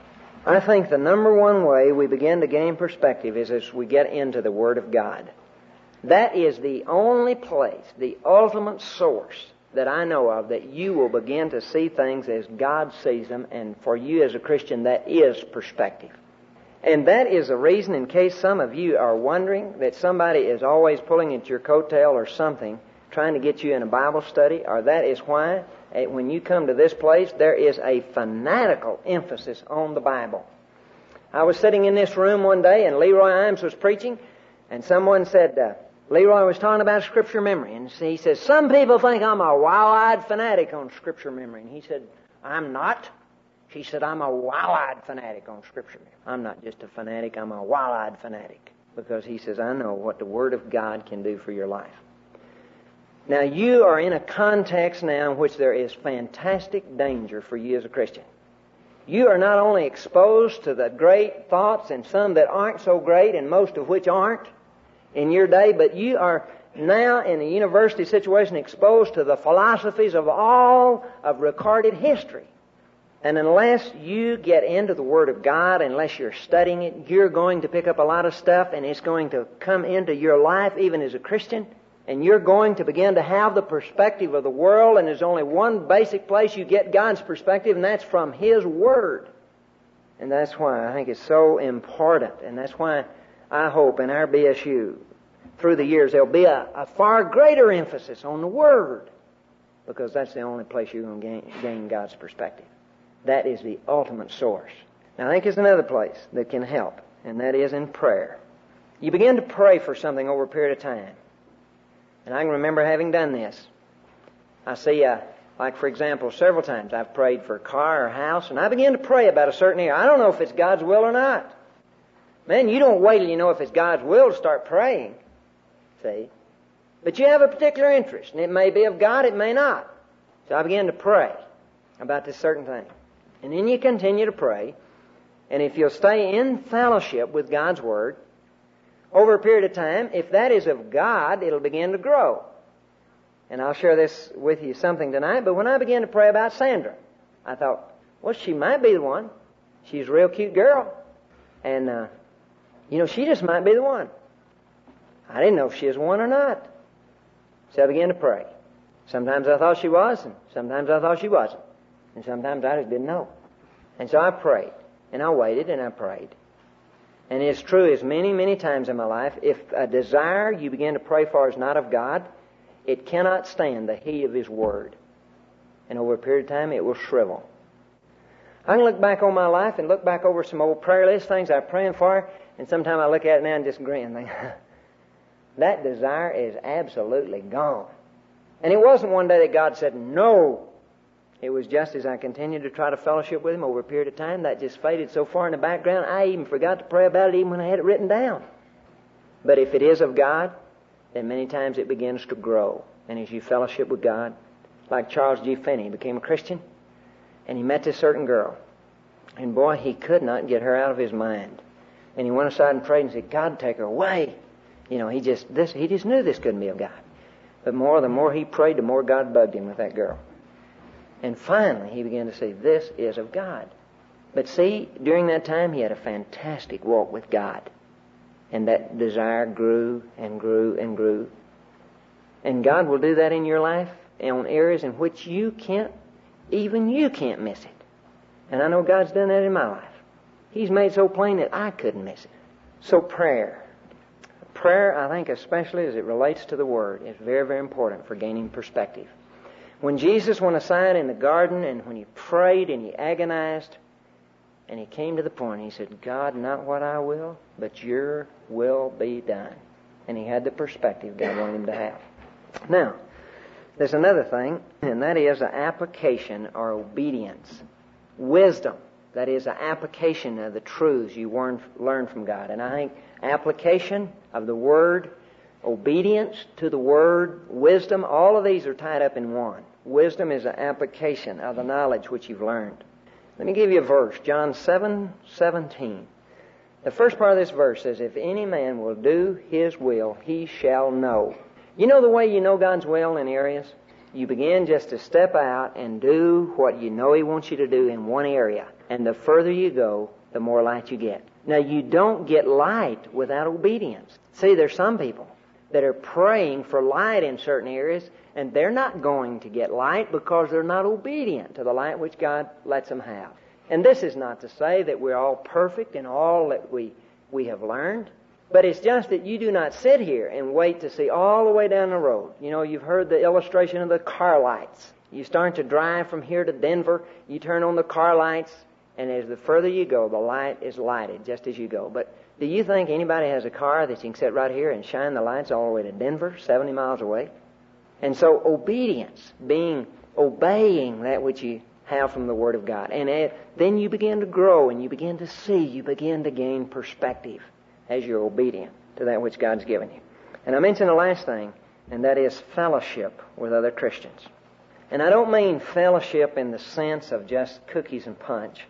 Speaker 1: I think the number one way we begin to gain perspective is as we get into the Word of God. That is the only place, the ultimate source that I know of that you will begin to see things as God sees them, and for you as a Christian, that is perspective. And that is a reason, in case some of you are wondering, that somebody is always pulling at your coattail or something, trying to get you in a Bible study, or that is why when you come to this place, there is a fanatical emphasis on the Bible. I was sitting in this room one day, and Leroy Imes was preaching, and someone said, uh, Leroy was talking about Scripture memory, and he says, some people think I'm a wild-eyed fanatic on Scripture memory. And he said, I'm not. She said, I'm a wild-eyed fanatic on Scripture memory. I'm not just a fanatic, I'm a wild-eyed fanatic. Because he says, I know what the Word of God can do for your life. Now, you are in a context now in which there is fantastic danger for you as a Christian. You are not only exposed to the great thoughts and some that aren't so great and most of which aren't in your day, but you are now in a university situation exposed to the philosophies of all of recorded history. And unless you get into the Word of God, unless you're studying it, you're going to pick up a lot of stuff and it's going to come into your life even as a Christian. And you're going to begin to have the perspective of the world, and there's only one basic place you get God's perspective, and that's from His Word. And that's why I think it's so important, and that's why I hope in our B S U, through the years, there'll be a, a far greater emphasis on the Word, because that's the only place you're going to gain, gain God's perspective. That is the ultimate source. Now, I think there's another place that can help, and that is in prayer. You begin to pray for something over a period of time. And I can remember having done this. I see, uh, like for example, several times I've prayed for a car or house, and I begin to pray about a certain area. I don't know if it's God's will or not. Man, you don't wait till you know if it's God's will to start praying. See? But you have a particular interest, and it may be of God, it may not. So I begin to pray about this certain thing. And then you continue to pray, and if you'll stay in fellowship with God's Word, over a period of time, if that is of God, it'll begin to grow. And I'll share this with you something tonight, but when I began to pray about Sandra, I thought, well, she might be the one. She's a real cute girl. And, uh, you know, she just might be the one. I didn't know if she was one or not. So I began to pray. Sometimes I thought she was, and sometimes I thought she wasn't. And sometimes I just didn't know. And so I prayed, and I waited, and I prayed. And it's true as many, many times in my life, if a desire you begin to pray for is not of God, it cannot stand the heat of His Word. And over a period of time, it will shrivel. I can look back on my life and look back over some old prayer list, things I'm praying for, and sometimes I look at it now and just grin and think, that desire is absolutely gone. And it wasn't one day that God said, no. It was just as I continued to try to fellowship with Him over a period of time, that just faded so far in the background, I even forgot to pray about it even when I had it written down. But if it is of God, then many times it begins to grow. And as you fellowship with God, like Charles G. Finney became a Christian, and he met this certain girl. And boy, he could not get her out of his mind. And he went aside and prayed and said, God, take her away. You know, he just this he just knew this couldn't be of God. But more, the more he prayed, the more God bugged him with that girl. And finally, he began to say, this is of God. But see, during that time, he had a fantastic walk with God. And that desire grew and grew and grew. And God will do that in your life on areas in which you can't, even you can't miss it. And I know God's done that in my life. He's made so plain that I couldn't miss it. So prayer. Prayer, I think, especially as it relates to the Word, is very, very important for gaining perspective. When Jesus went aside in the garden and when he prayed and he agonized and he came to the point, he said, God, not what I will, but your will be done. And he had the perspective God wanted him to have. Now, there's another thing, and that is an application or obedience. Wisdom, that is an application of the truths you learn from God. And I think application of the Word, obedience to the Word, wisdom, all of these are tied up in one. Wisdom is an application of the knowledge which you've learned. Let me give you a verse, John seven seventeen. The first part of this verse says, if any man will do his will, he shall know. You know the way you know God's will in areas? You begin just to step out and do what you know he wants you to do in one area. And the further you go, the more light you get. Now, you don't get light without obedience. See, there's some people that are praying for light in certain areas, and they're not going to get light because they're not obedient to the light which God lets them have. And this is not to say that we're all perfect in all that we, we have learned, but it's just that you do not sit here and wait to see all the way down the road. You know, you've heard the illustration of the car lights. You start to drive from here to Denver, you turn on the car lights, and as the further you go, the light is lighted just as you go. But do you think anybody has a car that you can sit right here and shine the lights all the way to Denver, seventy miles away? And so obedience, being, obeying that which you have from the Word of God. And it, then you begin to grow and you begin to see, you begin to gain perspective as you're obedient to that which God's given you. And I mentioned the last thing, and that is fellowship with other Christians. And I don't mean fellowship in the sense of just cookies and punch.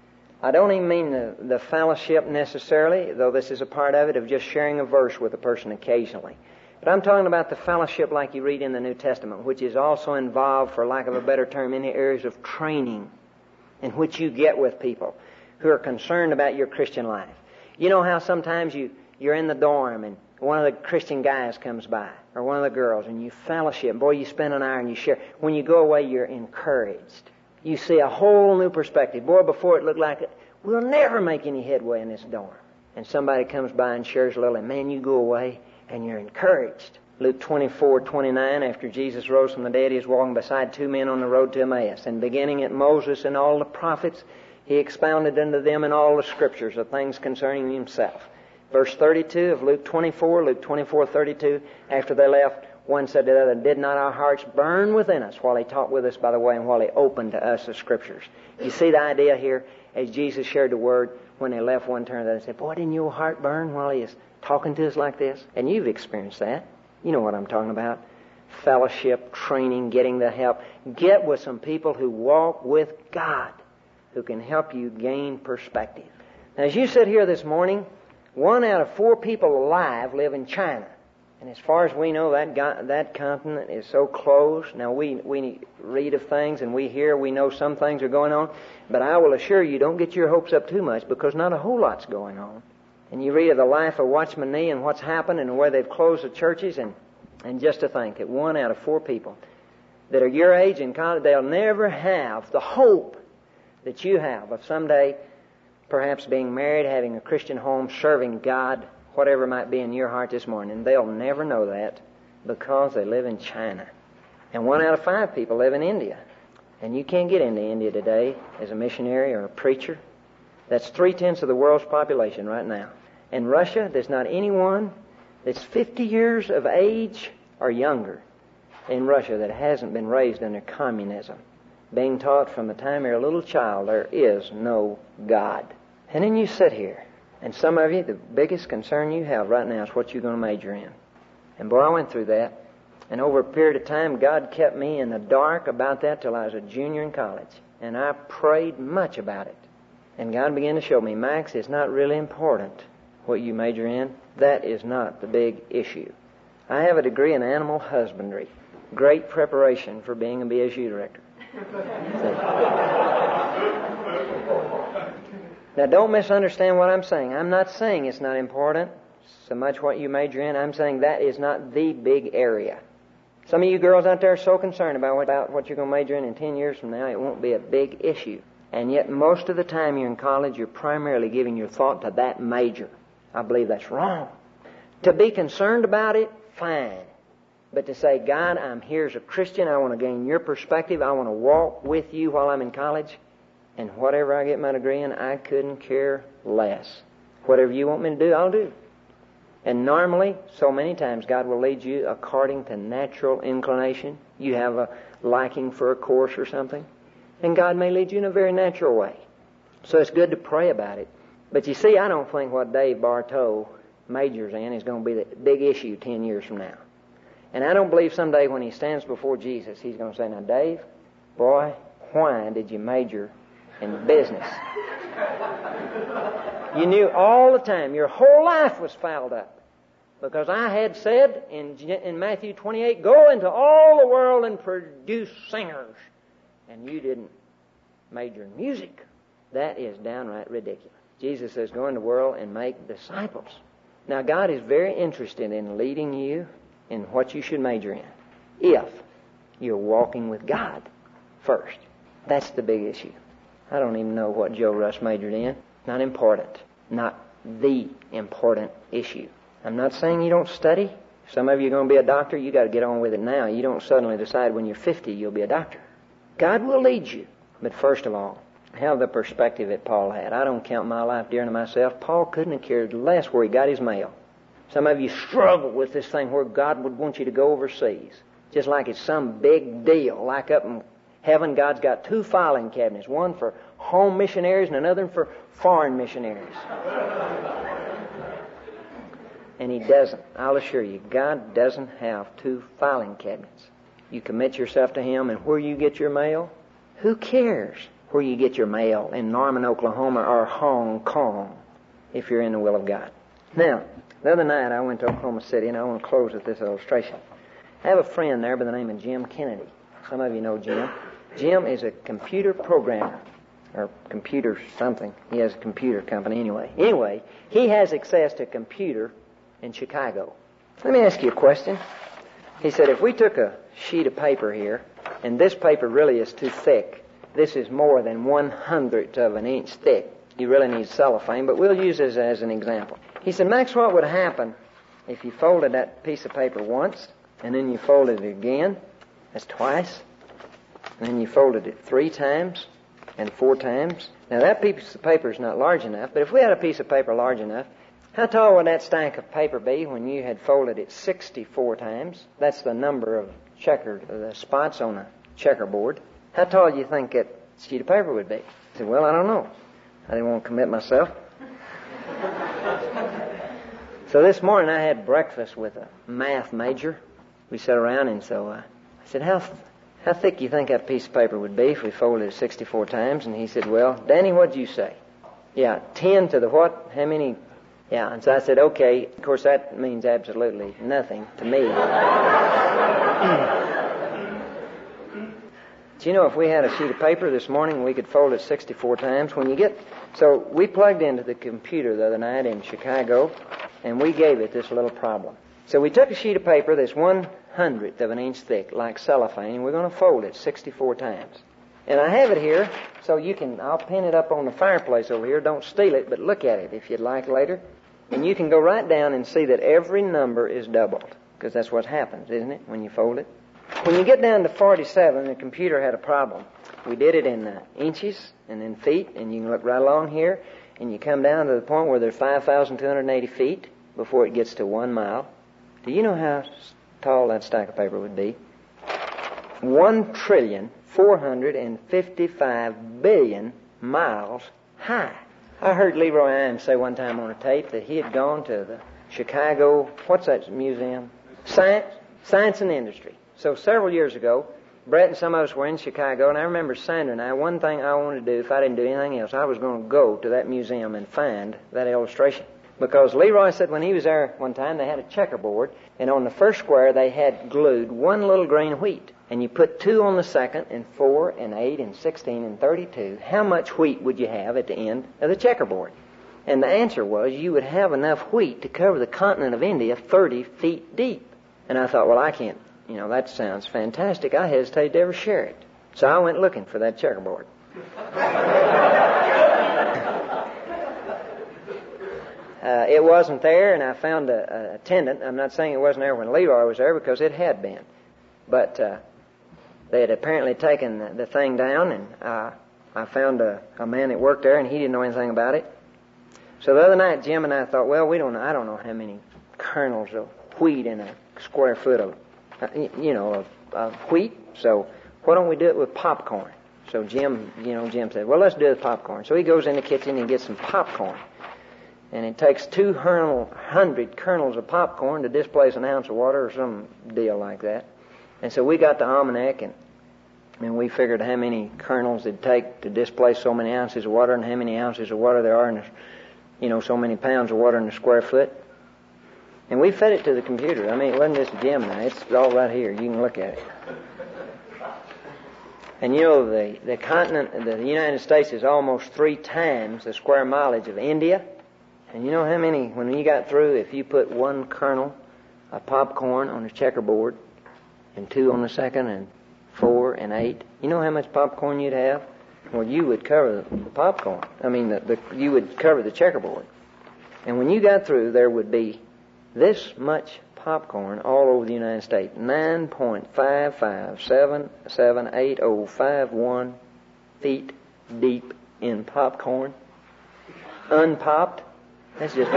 Speaker 1: I don't even mean the, the fellowship necessarily, though this is a part of it, of just sharing a verse with a person occasionally. But I'm talking about the fellowship like you read in the New Testament, which is also involved, for lack of a better term, in the areas of training in which you get with people who are concerned about your Christian life. You know how sometimes you, you're in the dorm and one of the Christian guys comes by, or one of the girls, and you fellowship. Boy, you spend an hour and you share. When you go away, you're encouraged. You see a whole new perspective. Boy, before it looked like it, we'll never make any headway in this dorm. And somebody comes by and shares a little, and man, you go away and you're encouraged. Luke twenty-four twenty-nine, after Jesus rose from the dead, he was walking beside two men on the road to Emmaus. And beginning at Moses and all the prophets, he expounded unto them in all the scriptures of things concerning himself. Verse thirty-two of Luke twenty-four, Luke twenty-four thirty-two, after they left, one said to the other, did not our hearts burn within us while he talked with us by the way and while he opened to us the scriptures? You see the idea here? As Jesus shared the word, when they left, one turned to the other and said, boy, didn't your heart burn while he is talking to us like this? And you've experienced that. You know what I'm talking about. Fellowship, training, getting the help. Get with some people who walk with God, who can help you gain perspective. Now, as you sit here this morning, one out of four people alive live in China. And as far as we know, that that continent is so closed. Now, we, we read of things and we hear, we know some things are going on. But I will assure you, don't get your hopes up too much, because not a whole lot's going on. And you read of the life of Watchman Nee and what's happened and the way they've closed the churches. And, and just to think that one out of four people that are your age in college, they'll never have the hope that you have of someday perhaps being married, having a Christian home, serving God, whatever might be in your heart this morning. They'll never know that because they live in China. And one out of five people live in India. And you can't get into India today as a missionary or a preacher. That's three-tenths of the world's population right now. In Russia, there's not anyone that's fifty years of age or younger in Russia that hasn't been raised under communism, being taught from the time you're a little child there is no God. And then you sit here, and some of you, the biggest concern you have right now is what you're going to major in. And boy, I went through that. And over a period of time, God kept me in the dark about that till I was a junior in college. And I prayed much about it. And God began to show me, Max, it's not really important what you major in. That is not the big issue. I have a degree in animal husbandry. Great preparation for being a B S U director. Now, don't misunderstand what I'm saying. I'm not saying it's not important so much what you major in. I'm saying that is not the big area. Some of you girls out there are so concerned about what, about what you're going to major in in ten years from now, it won't be a big issue. And yet, most of the time you're in college, you're primarily giving your thought to that major. I believe that's wrong. To be concerned about it, fine. But to say, God, I'm here as a Christian, I want to gain your perspective, I want to walk with you while I'm in college, and whatever I get my degree in, I couldn't care less. Whatever you want me to do, I'll do. And normally, so many times, God will lead you according to natural inclination. You have a liking for a course or something, and God may lead you in a very natural way. So it's good to pray about it. But you see, I don't think what Dave Bartow majors in is going to be the big issue ten years from now. And I don't believe someday when he stands before Jesus, he's going to say, now, Dave, boy, why did you major in business? You knew all the time. Your whole life was fouled up. Because I had said in, in Matthew twenty-eight, go into all the world and produce singers. And you didn't major in music. That is downright ridiculous. Jesus says, go into the world and make disciples. Now, God is very interested in leading you in what you should major in, if you're walking with God first. That's the big issue. I don't even know what Joe Russ majored in. Not important. Not the important issue. I'm not saying you don't study. Some of you are going to be a doctor. You got to get on with it now. You don't suddenly decide when you're fifty you'll be a doctor. God will lead you. But first of all, have the perspective that Paul had. I don't count my life dear to myself. Paul couldn't have cared less where he got his mail. Some of you struggle with this thing where God would want you to go overseas. Just like it's some big deal. Like up in heaven, God's got two filing cabinets. One for home missionaries and another for foreign missionaries. And He doesn't. I'll assure you, God doesn't have two filing cabinets. You commit yourself to Him, and where you get your mail, who cares where you get your mail, in Norman, Oklahoma, or Hong Kong, if you're in the will of God. Now, the other night I went to Oklahoma City, and I want to close with this illustration. I have a friend there by the name of Jim Kennedy. Some of you know Jim. Jim is a computer programmer, or computer something. He has a computer company anyway. Anyway, he has access to a computer in Chicago. Let me ask you a question. He said, if we took a sheet of paper here, and this paper really is too thick, this is more than one hundredth of an inch thick. You really need cellophane, but we'll use this as an example. He said, Max, what would happen if you folded that piece of paper once, and then you folded it again? That's twice. And then you folded it three times, and four times. Now, that piece of paper is not large enough, but if we had a piece of paper large enough, how tall would that stack of paper be when you had folded it sixty-four times? That's the number of checker, the spots on a checkerboard. How tall do you think that sheet of paper would be? I said, well, I don't know. I didn't want to commit myself. So this morning I had breakfast with a math major. We sat around, and so uh, I said, how how thick do you think that piece of paper would be if we folded it sixty-four times? And he said, well, Danny, what'd you say? Yeah, ten to the what? How many? Yeah, and so I said, okay. Of course, that means absolutely nothing to me. Do you know if we had a sheet of paper this morning, we could fold it sixty-four times? When you get, so we plugged into the computer the other night in Chicago, and we gave it this little problem. So we took a sheet of paper that's one hundredth of an inch thick, like cellophane, and we're going to fold it sixty-four times. And I have it here, so you can, I'll pin it up on the fireplace over here. Don't steal it, but look at it if you'd like later. And you can go right down and see that every number is doubled, because that's what happens, isn't it, when you fold it? When you get down to forty-seven, the computer had a problem. We did it in uh, inches and in feet, and you can look right along here, and you come down to the point where there's five thousand two hundred eighty feet before it gets to one mile. Do you know how tall that stack of paper would be? One trillion four hundred fifty-five billion miles high. I heard Leroy Imes say one time on a tape that he had gone to the Chicago, what's that museum? Science, Science and Industry. So several years ago, Brett and some of us were in Chicago, and I remember Sandra and I, one thing I wanted to do, if I didn't do anything else, I was going to go to that museum and find that illustration. Because Leroy said when he was there one time, they had a checkerboard, and on the first square they had glued one little grain of wheat. and you put two on the second, and four, and eight, and sixteen, and thirty-two, how much wheat would you have at the end of the checkerboard? And the answer was you would have enough wheat to cover the continent of India thirty feet deep. And I thought, well, I can't, you know, that sounds fantastic. I hesitated to ever share it. So I went looking for that checkerboard. uh, it wasn't there, and I found a, a attendant. I'm not saying it wasn't there when Leroy was there, because it had been. But uh, they had apparently taken the, the thing down, and uh, I found a, a man that worked there, and he didn't know anything about it. So the other night, Jim and I thought, well, we don't know, I don't know how many kernels of wheat in a square foot of, uh, you know, of, of wheat. So why don't we do it with popcorn? So Jim, you know, Jim said, well, let's do it with popcorn. So he goes in the kitchen and gets some popcorn. And it takes two hundred kernels of popcorn to displace an ounce of water or some deal like that. And so we got the almanac, and, and we figured how many kernels it'd take to displace so many ounces of water, and how many ounces of water there are in, a, you know, so many pounds of water in a square foot. And we fed it to the computer. I mean, it wasn't just a Jim now. It's all right here. You can look at it. And you know, the, the continent, the United States is almost three times the square mileage of India. And you know how many, when you got through, if you put one kernel of popcorn on a checkerboard, and two on the second, and four, and eight, you know how much popcorn you'd have? Well, you would cover the popcorn. I mean, the, the, you would cover the checkerboard. And when you got through, there would be this much popcorn all over the United States. nine point five five seven seven eight zero five one feet deep in popcorn. Unpopped. That's just...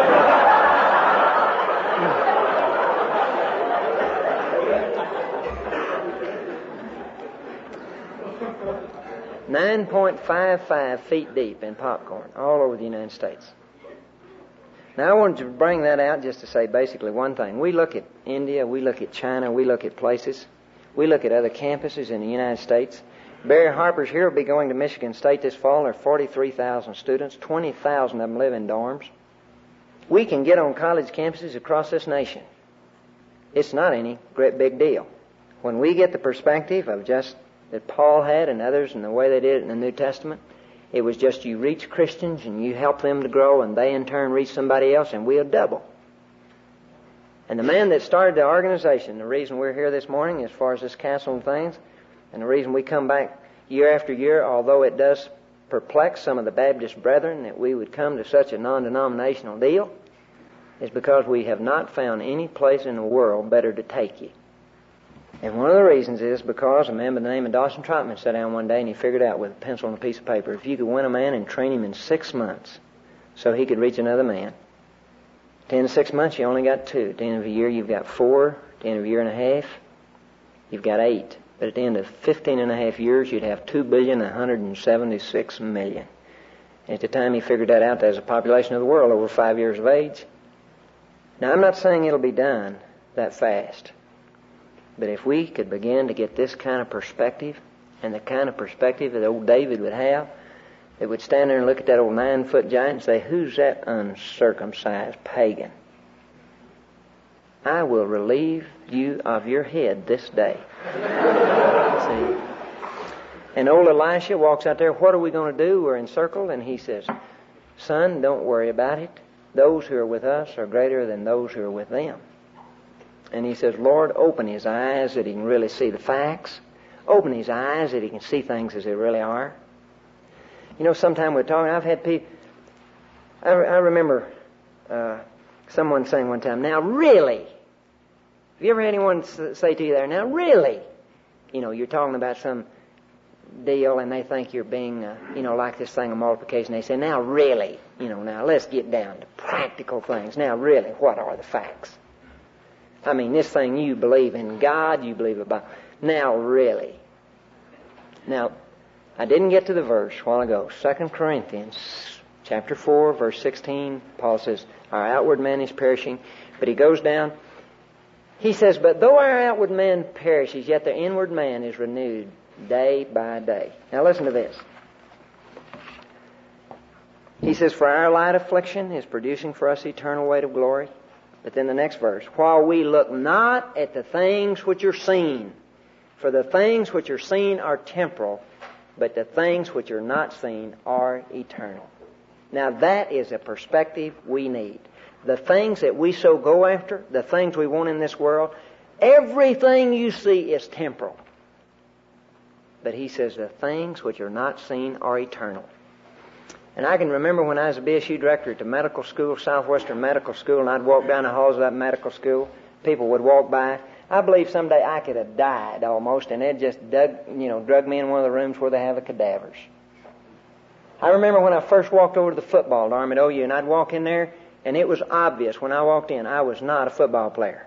Speaker 1: nine point five five feet deep in popcorn all over the United States. Now, I wanted to bring that out just to say basically one thing. We look at India, we look at China, we look at places, we look at other campuses in the United States. Barry Harper's here will be going to Michigan State this fall. There are forty-three thousand students. twenty thousand of them live in dorms. We can get on college campuses across this nation. It's not any great big deal. When we get the perspective of just that Paul had and others and the way they did it in the New Testament, it was just you reach Christians and you help them to grow, and they in turn reach somebody else, and we'll double. And the man that started the organization, the reason we're here this morning as far as this council and things, and the reason we come back year after year, although it does perplex some of the Baptist brethren that we would come to such a non-denominational deal, is because we have not found any place in the world better to take you. And one of the reasons is because a man by the name of Dawson Trotman sat down one day and he figured out with a pencil and a piece of paper, if you could win a man and train him in six months so he could reach another man, at the end of six months you only got two. At the end of a year you've got four. At the end of a year and a half you've got eight. But at the end of fifteen and a half years you'd have two billion one hundred seventy-six million. And at the time he figured that out, there's a population of the world over five years of age. Now, I'm not saying it'll be done that fast. But if we could begin to get this kind of perspective, and the kind of perspective that old David would have, that would stand there and look at that old nine-foot giant and say, who's that uncircumcised pagan? I will relieve you of your head this day. See? And old Elisha walks out there, what are we going to do? We're encircled, and he says, son, don't worry about it. Those who are with us are greater than those who are with them. And he says, Lord, open his eyes that he can really see the facts. Open his eyes that he can see things as they really are. You know, sometime we're talking, I've had people, I, I remember uh, someone saying one time, now really? Have you ever had anyone say to you there, now really? You know, you're talking about some deal and they think you're being, uh, you know, like this thing of multiplication. They say, now really? You know, now let's get down to practical things. Now really, what are the facts? I mean, this thing you believe in God, you believe about. Now really. Now, I didn't get to the verse a while ago. Second Corinthians chapter four, verse sixteen, Paul says, our outward man is perishing. But he goes down. He says, but though our outward man perishes, yet the inward man is renewed day by day. Now listen to this. He says, for our light affliction is producing for us eternal weight of glory. But then the next verse, while we look not at the things which are seen, For the things which are seen are temporal, but the things which are not seen are eternal. Now that is a perspective we need. The things that we so go after, the things we want in this world, everything you see is temporal. But he says the things which are not seen are eternal. And I can remember when I was a B S U director at the medical school, Southwestern Medical School, and I'd walk down the halls of that medical school. People would walk by. I believe someday I could have died almost, and they'd just dug, you know, drug me in one of the rooms where they have the cadavers. I remember when I first walked over to the football dorm at O U, and I'd walk in there, and it was obvious when I walked in I was not a football player.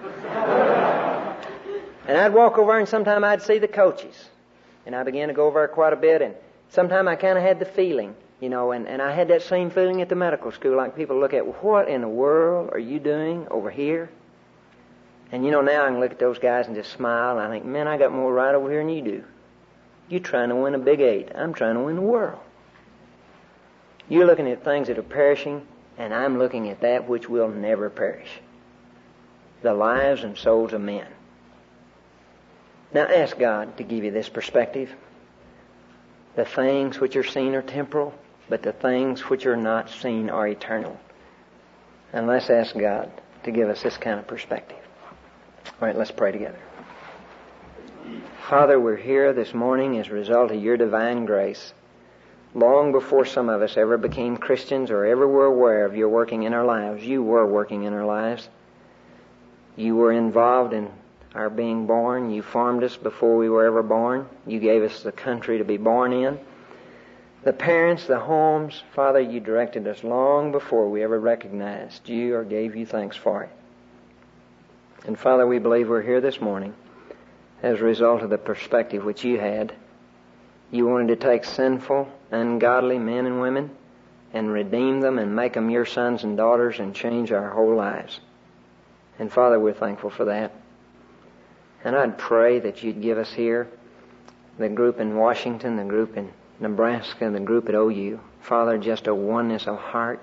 Speaker 1: And I'd walk over and sometime I'd see the coaches. And I began to go over there quite a bit, and sometime I kind of had the feeling, you know, and, and I had that same feeling at the medical school, like people look at, what in the world are you doing over here? And you know, now I can look at those guys and just smile, and I think, man, I got more right over here than you do. You're trying to win a big eight. I'm trying to win the world. You're looking at things that are perishing, and I'm looking at that which will never perish. The lives and souls of men. Now ask God to give you this perspective. The things which are seen are temporal, but the things which are not seen are eternal. And let's ask God to give us this kind of perspective. All right, let's pray together. Father, we're here this morning as a result of your divine grace. Long before some of us ever became Christians or ever were aware of your working in our lives, you were working in our lives. You were involved in our being born. You formed us before we were ever born. You gave us the country to be born in. The parents, the homes, Father, you directed us long before we ever recognized you or gave you thanks for it. And Father, we believe we're here this morning as a result of the perspective which you had. You wanted to take sinful, ungodly men and women and redeem them and make them your sons and daughters and change our whole lives. And Father, we're thankful for that. And I'd pray that you'd give us here, the group in Washington, the group in Nebraska, the group at O U, Father, just a oneness of heart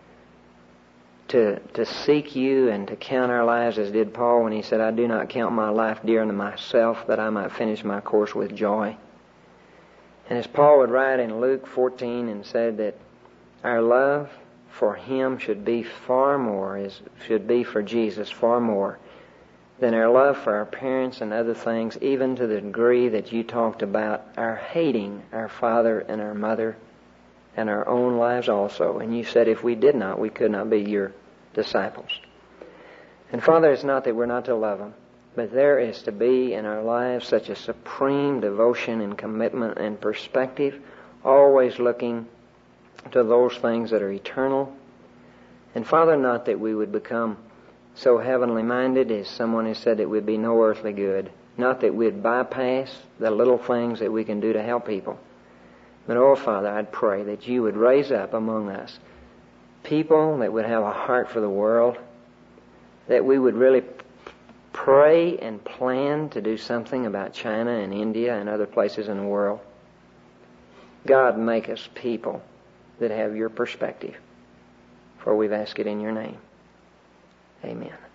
Speaker 1: to to seek you and to count our lives as did Paul when he said, I do not count my life dear unto myself, that I might finish my course with joy. And as Paul would write in Luke fourteen and said that our love for him should be far more, is should be for Jesus far more than our love for our parents and other things, even to the degree that you talked about our hating our father and our mother and our own lives also. And you said if we did not, we could not be your disciples. And Father, it's not that we're not to love them, but there is to be in our lives such a supreme devotion and commitment and perspective, always looking to those things that are eternal. And Father, not that we would become so heavenly minded as someone has said it would be no earthly good. Not that we'd bypass the little things that we can do to help people. But oh Father, I'd pray that you would raise up among us people that would have a heart for the world, that we would really pray and plan to do something about China and India and other places in the world. God, make us people that have your perspective. For we've asked it in your name. Amen.